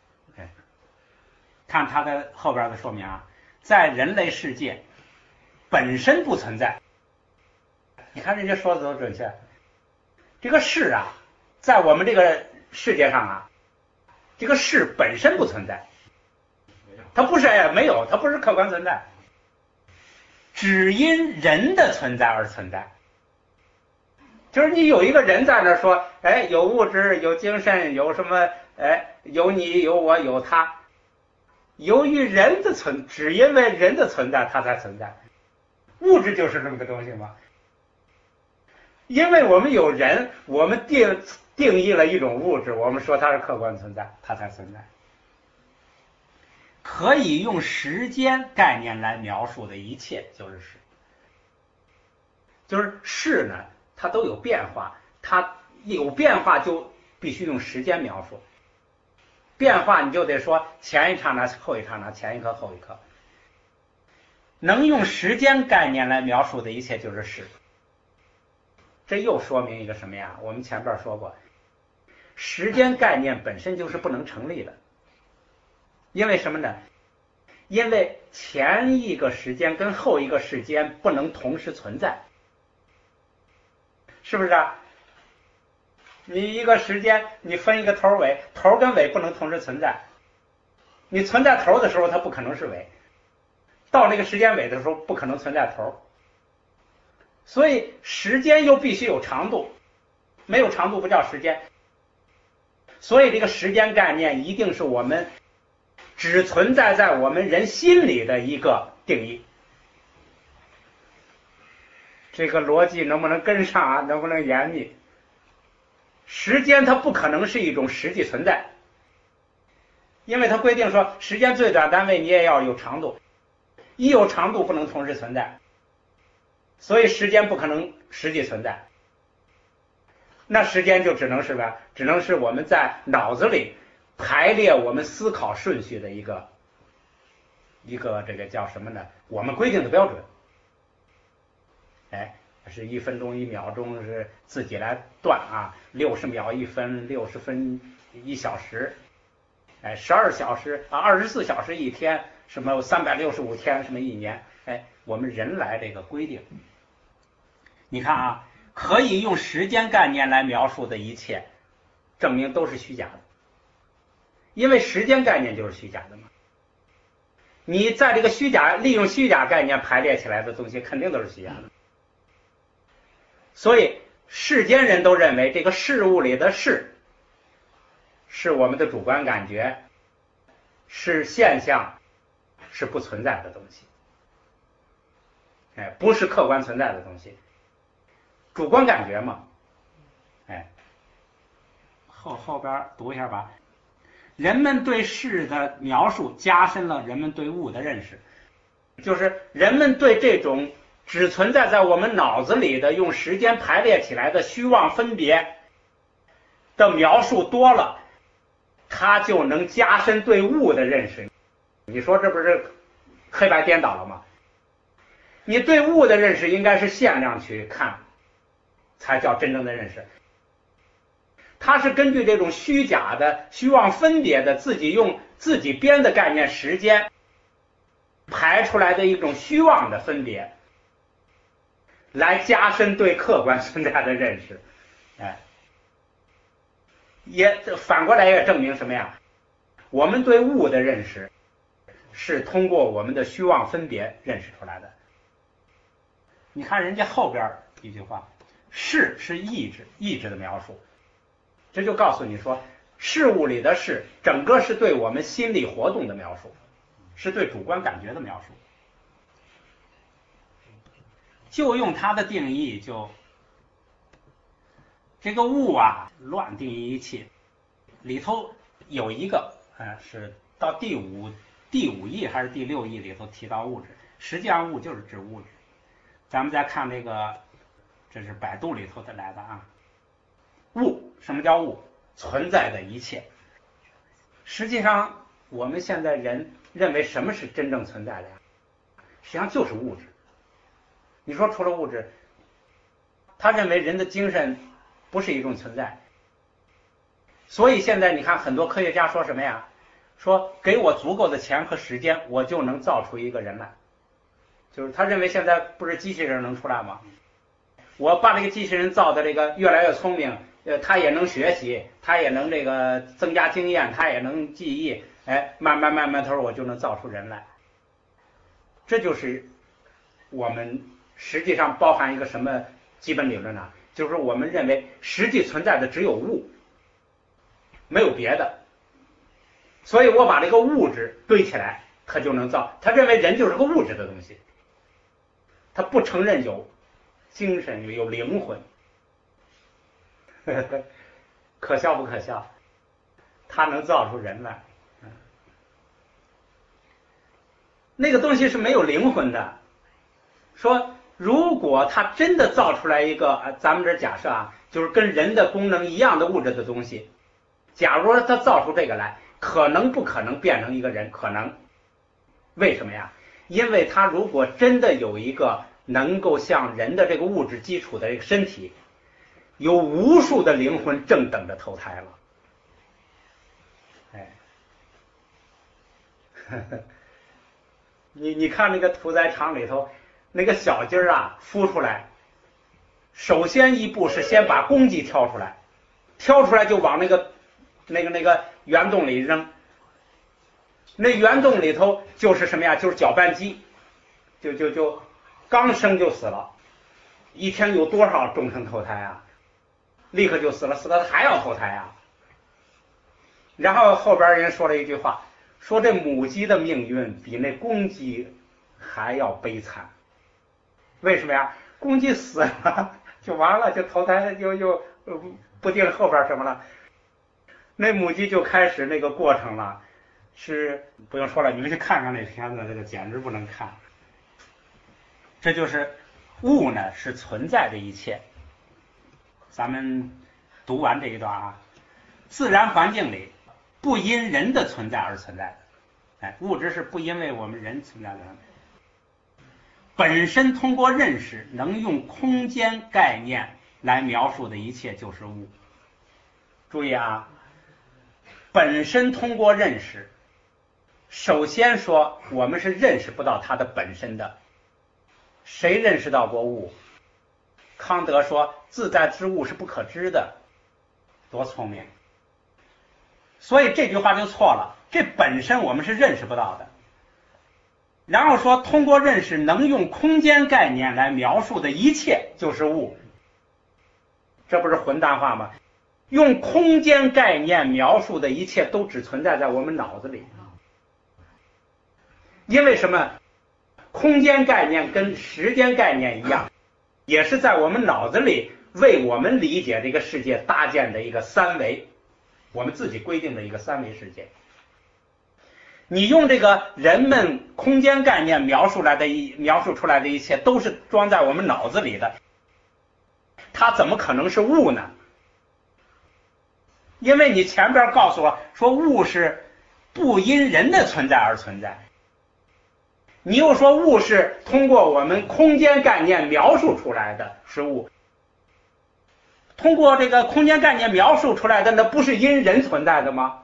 看它的后边的说明啊，在人类世界本身不存在。你看人家说的都准确。这个事啊，在我们这个世界上啊，这个事本身不存在，它不是没有，它不是客观存在，只因人的存在而存在。就是你有一个人在那说，有物质，有精神，有什么，有你，有我，有他。由于人的只因为人的存在，它才存在。物质就是这么个东西嘛。因为我们有人，我们定义了一种物质，我们说它是客观存在，它才存在。可以用时间概念来描述的一切就是事。就是事呢，它都有变化，它有变化就必须用时间描述。变化你就得说前一刹那后一刹那，前一刻后一刻。能用时间概念来描述的一切就是事。这又说明一个什么呀？我们前边说过，时间概念本身就是不能成立的。因为什么呢？因为前一个时间跟后一个时间不能同时存在，是不是啊？你一个时间，你分一个头尾，头跟尾不能同时存在。你存在头的时候，它不可能是尾；到那个时间尾的时候，不可能存在头。所以时间又必须有长度，没有长度不叫时间。所以这个时间概念一定是我们只存在在我们人心里的一个定义。这个逻辑能不能跟上啊？能不能严密？时间它不可能是一种实际存在，因为它规定说时间最短单位你也要有长度，一有长度不能同时存在，所以时间不可能实际存在。那时间就只能是什么？只能是我们在脑子里排列我们思考顺序的一个这个叫什么呢？我们规定的标准。是1分钟1秒钟是自己来断啊，60秒1分，60分1小时，12小时啊，24小时1天，什么365天，什么1年，我们人来这个规定。你看啊，可以用时间概念来描述的一切，证明都是虚假的，因为时间概念就是虚假的嘛。你在这个利用虚假概念排列起来的东西，肯定都是虚假的。所以世间人都认为这个事物里的事是我们的主观感觉，是现象，是不存在的东西，不是客观存在的东西，主观感觉嘛。后边读一下吧。人们对事的描述加深了人们对物的认识，就是人们对这种只存在在我们脑子里的用时间排列起来的虚妄分别的描述多了，它就能加深对物的认识。你说这不是黑白颠倒了吗？你对物的认识应该是限量去看，才叫真正的认识。它是根据这种虚假的虚妄分别的自己用自己编的概念时间排出来的一种虚妄的分别，来加深对客观存在的认识。也反过来也证明什么呀？我们对物的认识是通过我们的虚妄分别认识出来的。你看人家后边一句话，是意志的描述，这就告诉你说，事物里的事整个是对我们心理活动的描述，是对主观感觉的描述。就用它的定义，就这个物啊，乱定义一切，里头有一个是到第五义还是第6义里头提到物质，实际上物就是指物质。咱们再看这个，这是百度里头的来的啊。物，什么叫物？存在的一切。实际上我们现在人认为什么是真正存在的呀？实际上就是物质。你说除了物质，他认为人的精神不是一种存在。所以现在你看很多科学家说什么呀？说给我足够的钱和时间，我就能造出一个人来。就是他认为现在不是机器人能出来吗？我把这个机器人造的这个越来越聪明，他也能学习，他也能这个增加经验，他也能记忆，慢慢头我就能造出人来。这就是我们实际上包含一个什么基本理论呢？就是我们认为实际存在的只有物，没有别的。所以我把这个物质堆起来，他就能造。他认为人就是个物质的东西，他不承认有精神有灵魂。可笑不可笑？他能造出人来。那个东西是没有灵魂的。说如果他真的造出来一个咱们这假设啊，就是跟人的功能一样的物质的东西，假如他造出这个来，可能不可能变成一个人？可能。为什么呀？因为他如果真的有一个能够像人的这个物质基础的这个身体，有无数的灵魂正等着投胎了。你看那个屠宰场里头，那个小鸡啊孵出来，首先一步是先把公鸡挑出来，挑出来就往那个圆洞里扔。那圆洞里头就是什么呀？就是搅拌机，就刚生就死了。一天有多少众生投胎啊？立刻就死了，死了还要投胎啊。然后后边人说了一句话，说这母鸡的命运比那公鸡还要悲惨。为什么呀？公鸡死了就完了，就投胎又不定后边什么了。那母鸡就开始那个过程了。是不用说了，你们去看看那片子，这个简直不能看。这就是物呢是存在的一切。咱们读完这一段啊，自然环境里不因人的存在而存在的，物质是不因为我们人存在的，本身通过认识能用空间概念来描述的一切就是物。注意啊，本身通过认识。首先说我们是认识不到它的本身的。谁认识到过物？康德说自在之物是不可知的。多聪明。所以这句话就错了，这本身我们是认识不到的。然后说通过认识能用空间概念来描述的一切就是物，这不是混蛋话吗？用空间概念描述的一切都只存在在我们脑子里。因为什么？空间概念跟时间概念一样，也是在我们脑子里为我们理解这个世界搭建的一个三维，我们自己规定的一个三维世界。 你用这个人们空间概念描述出来的一切都是装在我们脑子里的，它怎么可能是物呢？因为你前边告诉我说物是不因人的存在而存在，你又说物是通过我们空间概念描述出来的是物，通过这个空间概念描述出来的那不是因人存在的吗？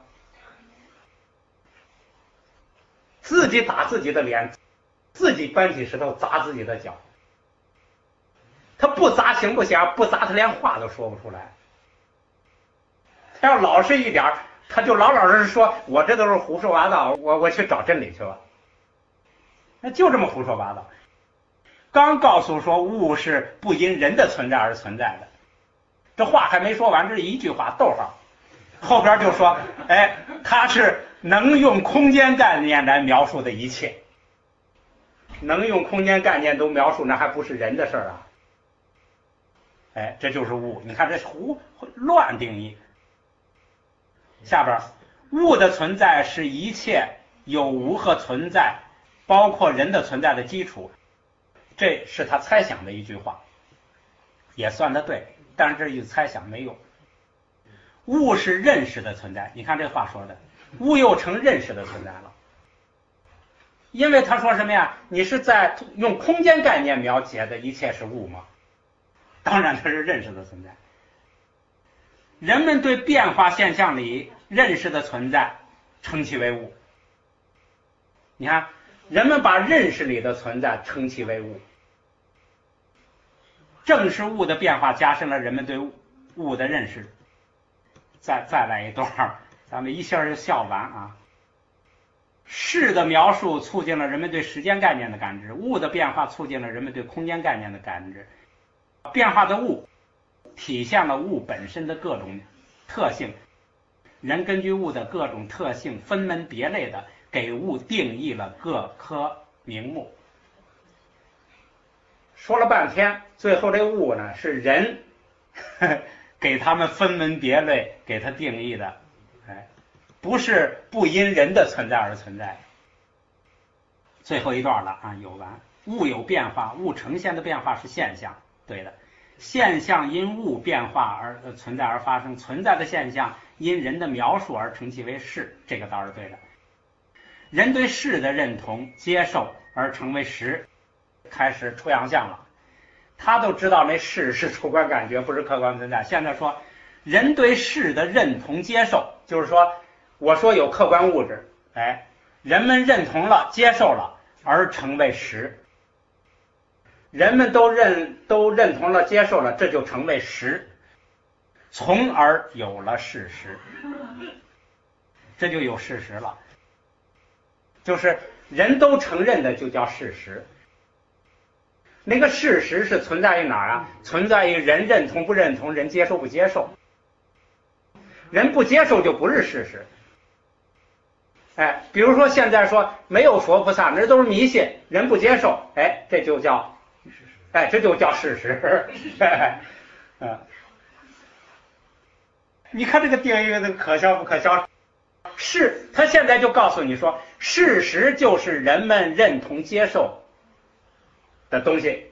自己打自己的脸，自己搬起石头砸自己的脚，他不砸行不行？不砸他连话都说不出来。他要老实一点，他就老老实实说我这都是胡说八道，我去找真理去吧。那就这么胡说八道。刚告诉说物是不因人的存在而存在的，这话还没说完，这是一句话，逗号，后边就说，它是能用空间概念来描述的一切，能用空间概念都描述，那还不是人的事儿啊？这就是物。你看这乱定义。下边，物的存在是一切有无和存在，包括人的存在的基础。这是他猜想的一句话，也算得对，但是这一猜想没用。物是认识的存在，你看这话说的，物又成认识的存在了。因为他说什么呀？你是在用空间概念描写的一切是物吗？当然它是认识的存在。人们对变化现象里认识的存在称其为物。你看，人们把认识里的存在称其为物，正是物的变化加深了人们对物的认识。再来一段，咱们一下就笑完啊。事的描述促进了人们对时间概念的感知，物的变化促进了人们对空间概念的感知。变化的物体现了物本身的各种特性，人根据物的各种特性分门别类的给物定义了各科名目。说了半天，最后这物呢是人给他们分门别类给它定义的，不是不因人的存在而存在。最后一段了啊，有完。物有变化，物呈现的变化是现象，对的。现象因物变化而存在而发生，存在的现象因人的描述而称其为事，这个倒是对的。人对事的认同、接受而成为实，开始出洋相了。他都知道那事是主观感觉，不是客观存在。现在说人对事的认同、接受，就是说我说有客观物质，人们认同了、接受了而成为实。人们都认同了、接受了，这就成为实，从而有了事实，这就有事实了。就是人都承认的就叫事实。那个事实是存在于哪儿啊？存在于人认同不认同，人接受不接受。人不接受就不是事实。比如说现在说没有佛菩萨，那都是迷信，人不接受，这就叫这就叫事实。你看这个定义的可笑不可笑？是他现在就告诉你说，事实就是人们认同接受的东西。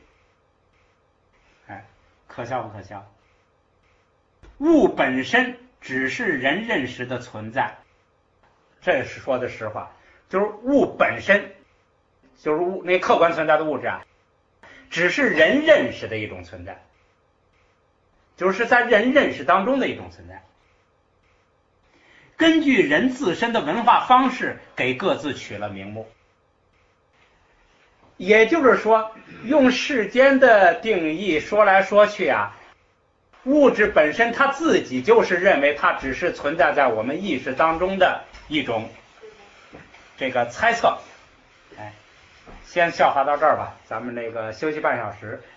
可笑不可笑？物本身只是人认识的存在，这是说的实话。就是物本身，就是物那客观存在的物质啊，只是人认识的一种存在，就是在人认识当中的一种存在。根据人自身的文化方式给各自取了名目。也就是说，用世间的定义说来说去啊，物质本身它自己就是认为它只是存在在我们意识当中的一种这个猜测。先笑话到这儿吧，咱们休息半小时。